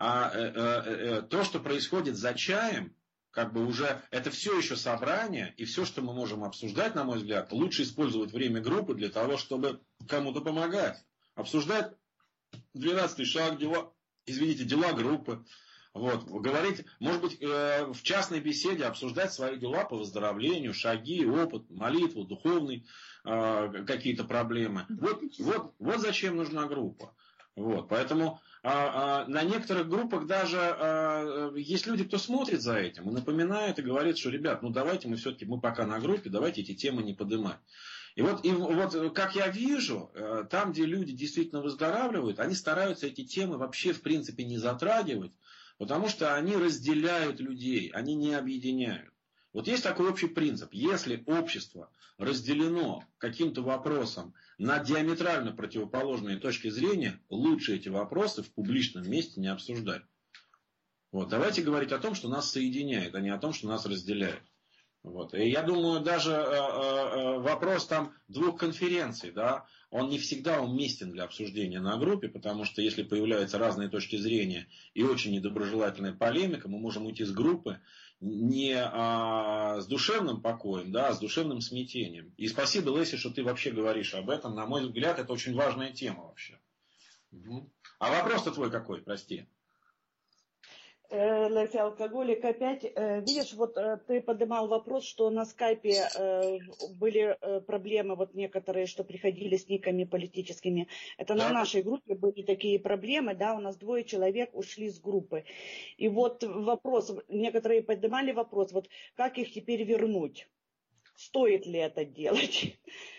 то, что происходит за чаем, как бы уже это все еще собрание, и все, что мы можем обсуждать, на мой взгляд, лучше использовать время группы для того, чтобы кому-то помогать. Обсуждать 12-й шаг, дела группы. Вот, говорить, может быть, в частной беседе обсуждать свои дела по выздоровлению, шаги, опыт, молитву, духовные какие-то проблемы. Вот зачем нужна группа. Вот, поэтому на некоторых группах даже есть люди, кто смотрит за этим и напоминает и говорит, что, ребят, ну давайте мы пока на группе, давайте эти темы не поднимать. И вот как я вижу, там, где люди действительно выздоравливают, они стараются эти темы вообще в принципе не затрагивать, потому что они разделяют людей, они не объединяют. Вот есть такой общий принцип. Если общество разделено каким-то вопросом на диаметрально противоположные точки зрения, лучше эти вопросы в публичном месте не обсуждать. Вот. Давайте говорить о том, что нас соединяет, а не о том, что нас разделяет. Вот. И я думаю, даже вопрос там 2 конференций, да, он не всегда уместен для обсуждения на группе, потому что если появляются разные точки зрения и очень недоброжелательная полемика, мы можем уйти с группы не с душевным покоем, да, а с душевным смятением. И спасибо, Леся, что ты вообще говоришь об этом. На мой взгляд, это очень важная тема вообще. Угу. А вопрос-то твой какой, прости? Леся, алкоголик, опять, видишь, вот ты поднимал вопрос, что на скайпе были проблемы, вот некоторые, что приходили с никами политическими. Это на нашей группе были такие проблемы, да, у нас 2 человек ушли с группы. И вот вопрос, некоторые поднимали вопрос, вот как их теперь вернуть? Стоит ли это делать?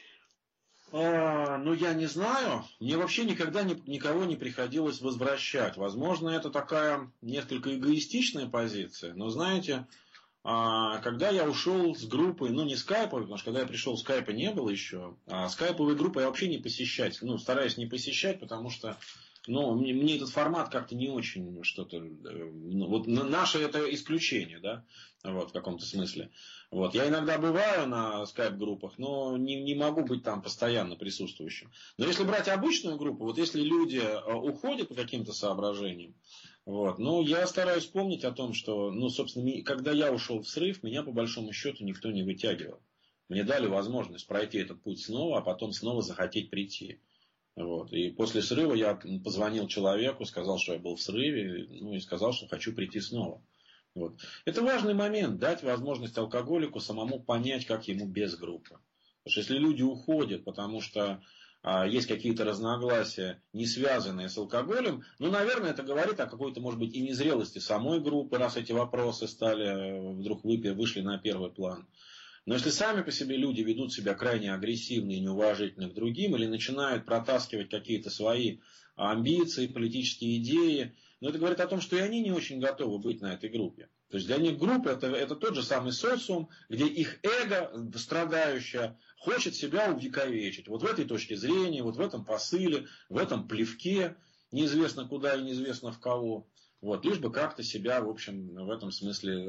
Ну, я не знаю. Мне вообще никогда никого не приходилось возвращать. Возможно, это такая несколько эгоистичная позиция. Но, знаете, когда я ушел с группы, ну, не скайпа, потому что когда я пришел, скайпа не было еще. А скайповые группы я вообще не посещать. Ну, стараюсь не посещать, потому что Но мне этот формат как-то не очень что-то... Вот наше это исключение, да, вот, в каком-то смысле. Вот. Я иногда бываю на скайп-группах, но не могу быть там постоянно присутствующим. Но если брать обычную группу, вот если люди уходят по каким-то соображениям, вот, ну, я стараюсь помнить о том, что, ну, собственно, когда я ушел в срыв, меня по большому счету никто не вытягивал. Мне дали возможность пройти этот путь снова, а потом снова захотеть прийти. Вот. И после срыва я позвонил человеку, сказал, что я был в срыве, ну и сказал, что хочу прийти снова. Вот. Это важный момент, дать возможность алкоголику самому понять, как ему без группы. Потому что если люди уходят, потому что есть какие-то разногласия, не связанные с алкоголем, ну, наверное, это говорит о какой-то, может быть, и незрелости самой группы, раз эти вопросы вдруг вышли на первый план. Но если сами по себе люди ведут себя крайне агрессивно и неуважительно к другим, или начинают протаскивать какие-то свои амбиции, политические идеи, но это говорит о том, что и они не очень готовы быть на этой группе. То есть для них группа это тот же самый социум, где их эго страдающее хочет себя увековечить. Вот в этой точке зрения, вот в этом посыле, в этом плевке, неизвестно куда и неизвестно в кого. Вот, лишь бы как-то себя, в общем, в этом смысле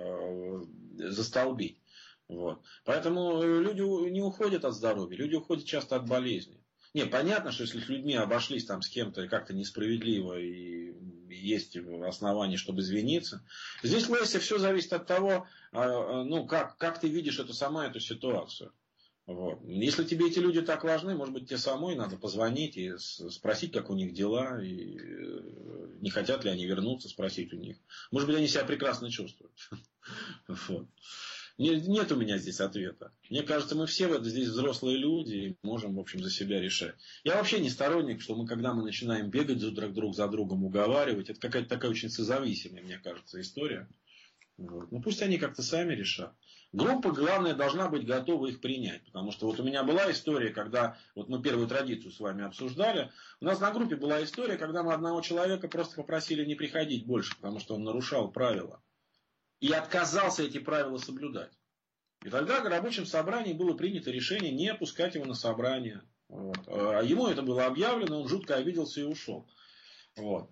застолбить. Вот. Поэтому люди не уходят от здоровья, люди уходят часто от болезни. Не, понятно, что если с людьми обошлись там с кем-то как-то несправедливо и есть основания, чтобы извиниться. Здесь, Леся, все зависит от того, ну, как ты видишь эту ситуацию. Вот. Если тебе эти люди так важны, может быть, тебе самой надо позвонить и спросить, как у них дела, и не хотят ли они вернуться, спросить у них. Может быть, они себя прекрасно чувствуют. Вот. Нет у меня здесь ответа. Мне кажется, мы все здесь взрослые люди и можем, в общем, за себя решать. Я вообще не сторонник, что когда мы начинаем бегать друг за другом, уговаривать, это какая-то такая очень созависимая, мне кажется, история. Вот. Ну, пусть они как-то сами решат. Группа, главное, должна быть готова их принять. Потому что вот у меня была история, когда вот мы первую традицию с вами обсуждали. У нас на группе была история, когда мы одного человека просто попросили не приходить больше, потому что он нарушал правила. И отказался эти правила соблюдать. И тогда на рабочем собрании было принято решение не пускать его на собрание. Вот. А ему это было объявлено, он жутко обиделся и ушел. Вот.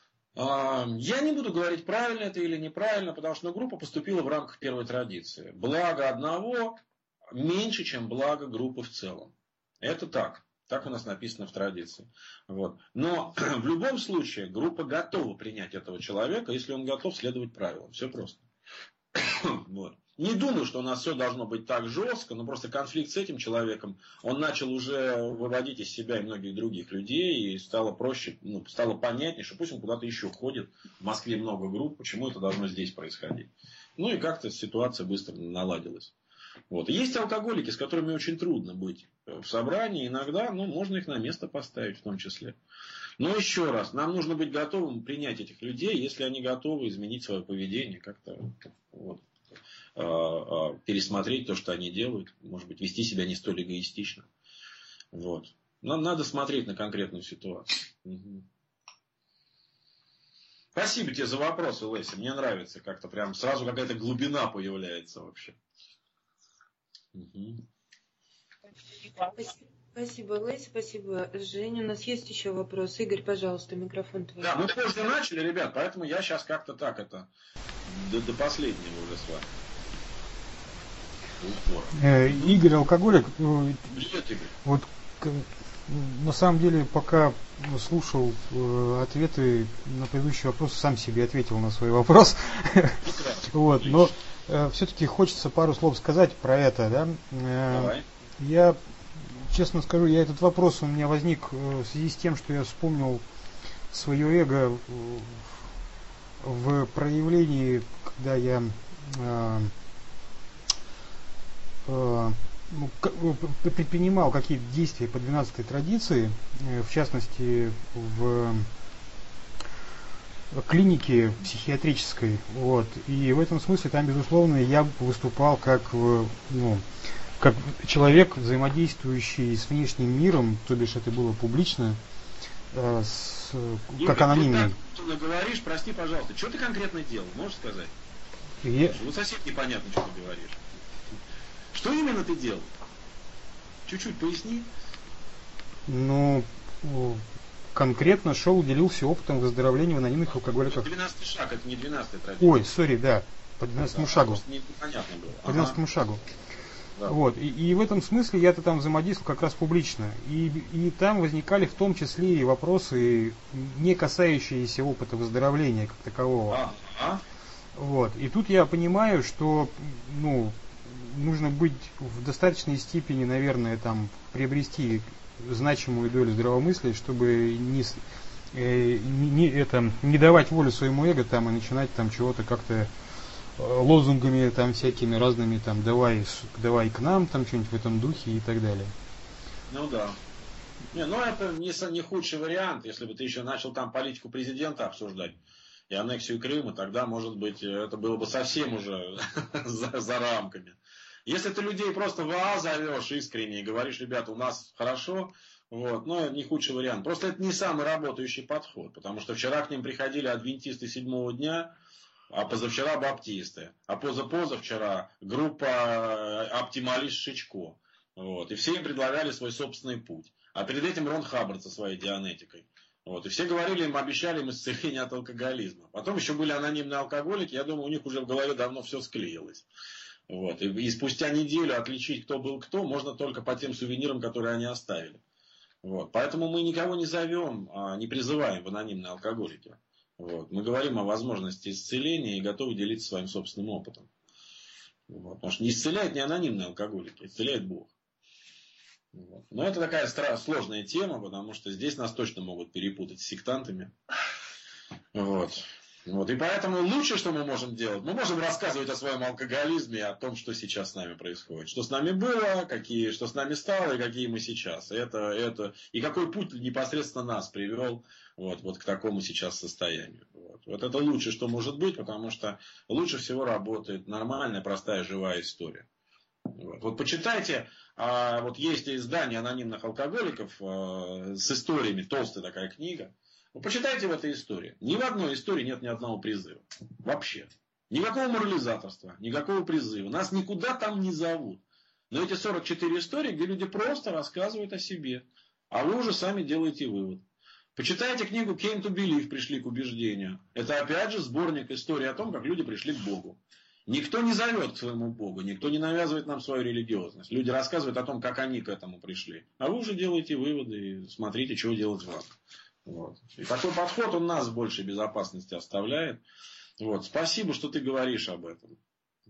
Я не буду говорить, правильно это или неправильно, потому что группа поступила в рамках первой традиции. Благо одного меньше, чем благо группы в целом. Это так. Так у нас написано в традиции. Вот. Но в любом случае группа готова принять этого человека, если он готов следовать правилам. Все просто. Вот. Не думаю, что у нас все должно быть так жестко, но просто конфликт с этим человеком, он начал уже выводить из себя и многих других людей, и стало проще, стало понятнее, что пусть он куда-то еще ходит. В Москве много групп, почему это должно здесь происходить. Ну и как-то ситуация быстро наладилась. Вот. И есть алкоголики, с которыми очень трудно быть в собрании. Иногда можно их на место поставить в том числе. Но еще раз, нам нужно быть готовым принять этих людей, если они готовы изменить свое поведение, как-то пересмотреть то, что они делают. Может быть, вести себя не столь эгоистично. Вот. Нам надо смотреть на конкретную ситуацию. Угу. Спасибо тебе за вопросы, Леся. Мне нравится, как-то прям сразу какая-то глубина появляется вообще. Угу. Спасибо, Леся, спасибо, Женя. У нас есть еще вопрос. Игорь, пожалуйста, микрофон твой. Да, мы позже начали, ребят, поэтому я сейчас как-то так до последнего уже с вами. Игорь, алкоголик. Привет, Игорь. Вот на самом деле, пока слушал ответы на предыдущий вопрос, сам себе ответил на свой вопрос. Вот, но все-таки хочется пару слов сказать про это, да? Давай. Я честно скажу, этот вопрос у меня возник в связи с тем, что я вспомнил свое эго в проявлении, когда я предпринимал какие-то действия по 12-й традиции, в частности в клинике психиатрической. Вот. И в этом смысле там, безусловно, я выступал как человек, взаимодействующий с внешним миром, то бишь это было публично, как анонимный. Ты говоришь, прости, пожалуйста, что ты конкретно делал, можешь сказать? Вот совсем непонятно, что ты говоришь. Что именно ты делал? Чуть-чуть поясни. конкретно шел, делился опытом выздоровления в анонимных алкоголиках. 12-й шаг, это не 12-я традиция. Ой, сори, да, по 12-му шагу. Непонятно было. По 12-му шагу. Да. Вот. И в этом смысле я-то там взаимодействовал как раз публично. И там возникали в том числе и вопросы, не касающиеся опыта выздоровления как такового. Вот. И тут я понимаю, что нужно быть в достаточной степени, наверное, там, приобрести значимую долю здравомыслия, чтобы не давать волю своему эго там, и начинать там чего-то как-то лозунгами там всякими разными там давай к нам там что-нибудь в этом духе и так далее. Ну да. Это не худший вариант, если бы ты еще начал там политику президента обсуждать и аннексию Крыма, тогда, может быть, это было бы совсем уже за рамками. Если ты людей просто зовешь искренне и говоришь, ребята, у нас хорошо, это не худший вариант. Просто это не самый работающий подход, потому что вчера к ним приходили адвентисты 7-го дня, а позавчера баптисты, а позапозавчера группа оптималист Шичко. И все им предлагали свой собственный путь. А перед этим Рон Хаббард со своей дианетикой. И все говорили им, обещали им исцеление от алкоголизма. Потом еще были анонимные алкоголики, я думаю, у них уже в голове давно все склеилось. И спустя неделю отличить, кто был кто, можно только по тем сувенирам, которые они оставили. Поэтому мы никого не зовем, не призываем в анонимные алкоголики. Мы говорим о возможности исцеления и готовы делиться своим собственным опытом. Потому что не исцеляет не анонимные алкоголики, исцеляет Бог. Но это такая сложная тема, потому что здесь нас точно могут перепутать с сектантами. И поэтому лучшее, что мы можем делать, мы можем рассказывать о своем алкоголизме и о том, что сейчас с нами происходит. Что с нами было, что с нами стало и какие мы сейчас. И какой путь непосредственно нас привел к такому сейчас состоянию. Это лучшее, что может быть, потому что лучше всего работает нормальная, простая, живая история. Почитайте, есть издание анонимных алкоголиков с историями, толстая такая книга. Почитайте в этой истории. Ни в одной истории нет ни одного призыва. Вообще. Никакого морализаторства, никакого призыва. Нас никуда там не зовут. Но эти 44 истории, где люди просто рассказывают о себе. А вы уже сами делаете вывод. Почитайте книгу Came to Believe, пришли к убеждению. Это опять же сборник историй о том, как люди пришли к Богу. Никто не зовет к своему Богу, никто не навязывает нам свою религиозность. Люди рассказывают о том, как они к этому пришли. А вы уже делаете выводы и смотрите, что делать вам. И такой подход, он нас в большей безопасности оставляет. Спасибо, что ты говоришь об этом.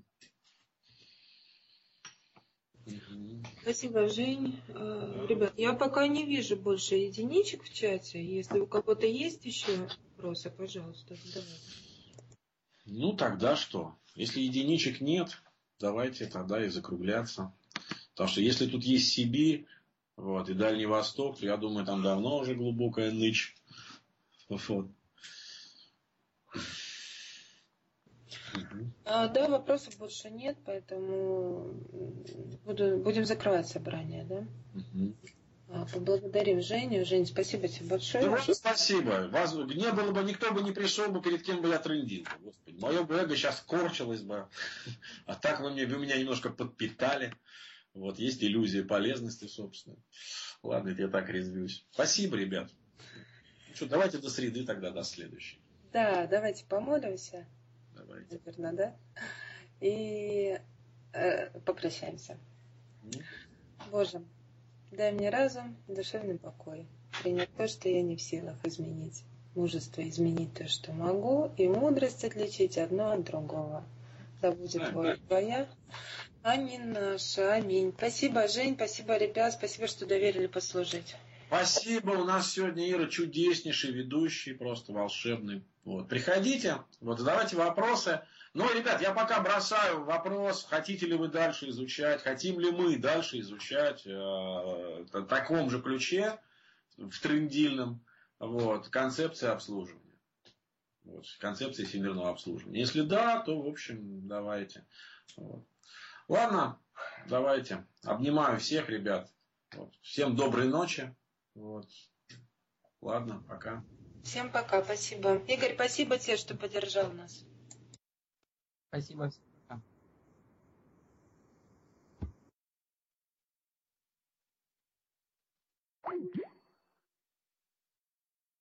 Спасибо, Жень. Ребят, я пока не вижу больше единичек в чате. Если у кого-то есть еще вопросы, пожалуйста, задавайте. Тогда что? Если единичек нет, давайте тогда и закругляться. Потому что если тут есть Сибирь, и Дальний Восток, то я думаю, там давно уже глубокая ночь. Да, вопросов больше нет, поэтому будем закрывать собрание, да? Поблагодарим Женю. Жень, спасибо тебе большое. Спасибо. Вас не было бы, никто бы не пришел бы, перед кем бы я трындил. Господи, мое бы эго сейчас корчилось бы. А так вы меня немножко подпитали. Есть иллюзия полезности, собственно. Ладно, я так резвюсь. Спасибо, ребят. Давайте до среды тогда, до следующей. Да, давайте помолимся. Давайте. Наверное, да? И попрощаемся. Боже, дай мне разум, душевный покой. Принять то, что я не в силах изменить. Мужество изменить то, что могу. И мудрость отличить одно от другого. Да будет воля твоя, а не наша. Аминь. Спасибо, Жень, спасибо, ребят, спасибо, что доверили послужить. Спасибо, у нас сегодня Ира чудеснейший ведущий, просто волшебный. Приходите, задавайте вопросы. Ребят, я пока бросаю вопрос, хотите ли вы дальше изучать, хотим ли мы дальше изучать в таком же ключе, в трындильном, концепции обслуживания. Концепции всемирного обслуживания. Если да, то, в общем, давайте. Ладно, давайте. Обнимаю всех, ребят. Всем доброй ночи. Ладно, пока. Всем пока, спасибо. Игорь, спасибо тебе, что поддержал нас. Спасибо. Пока.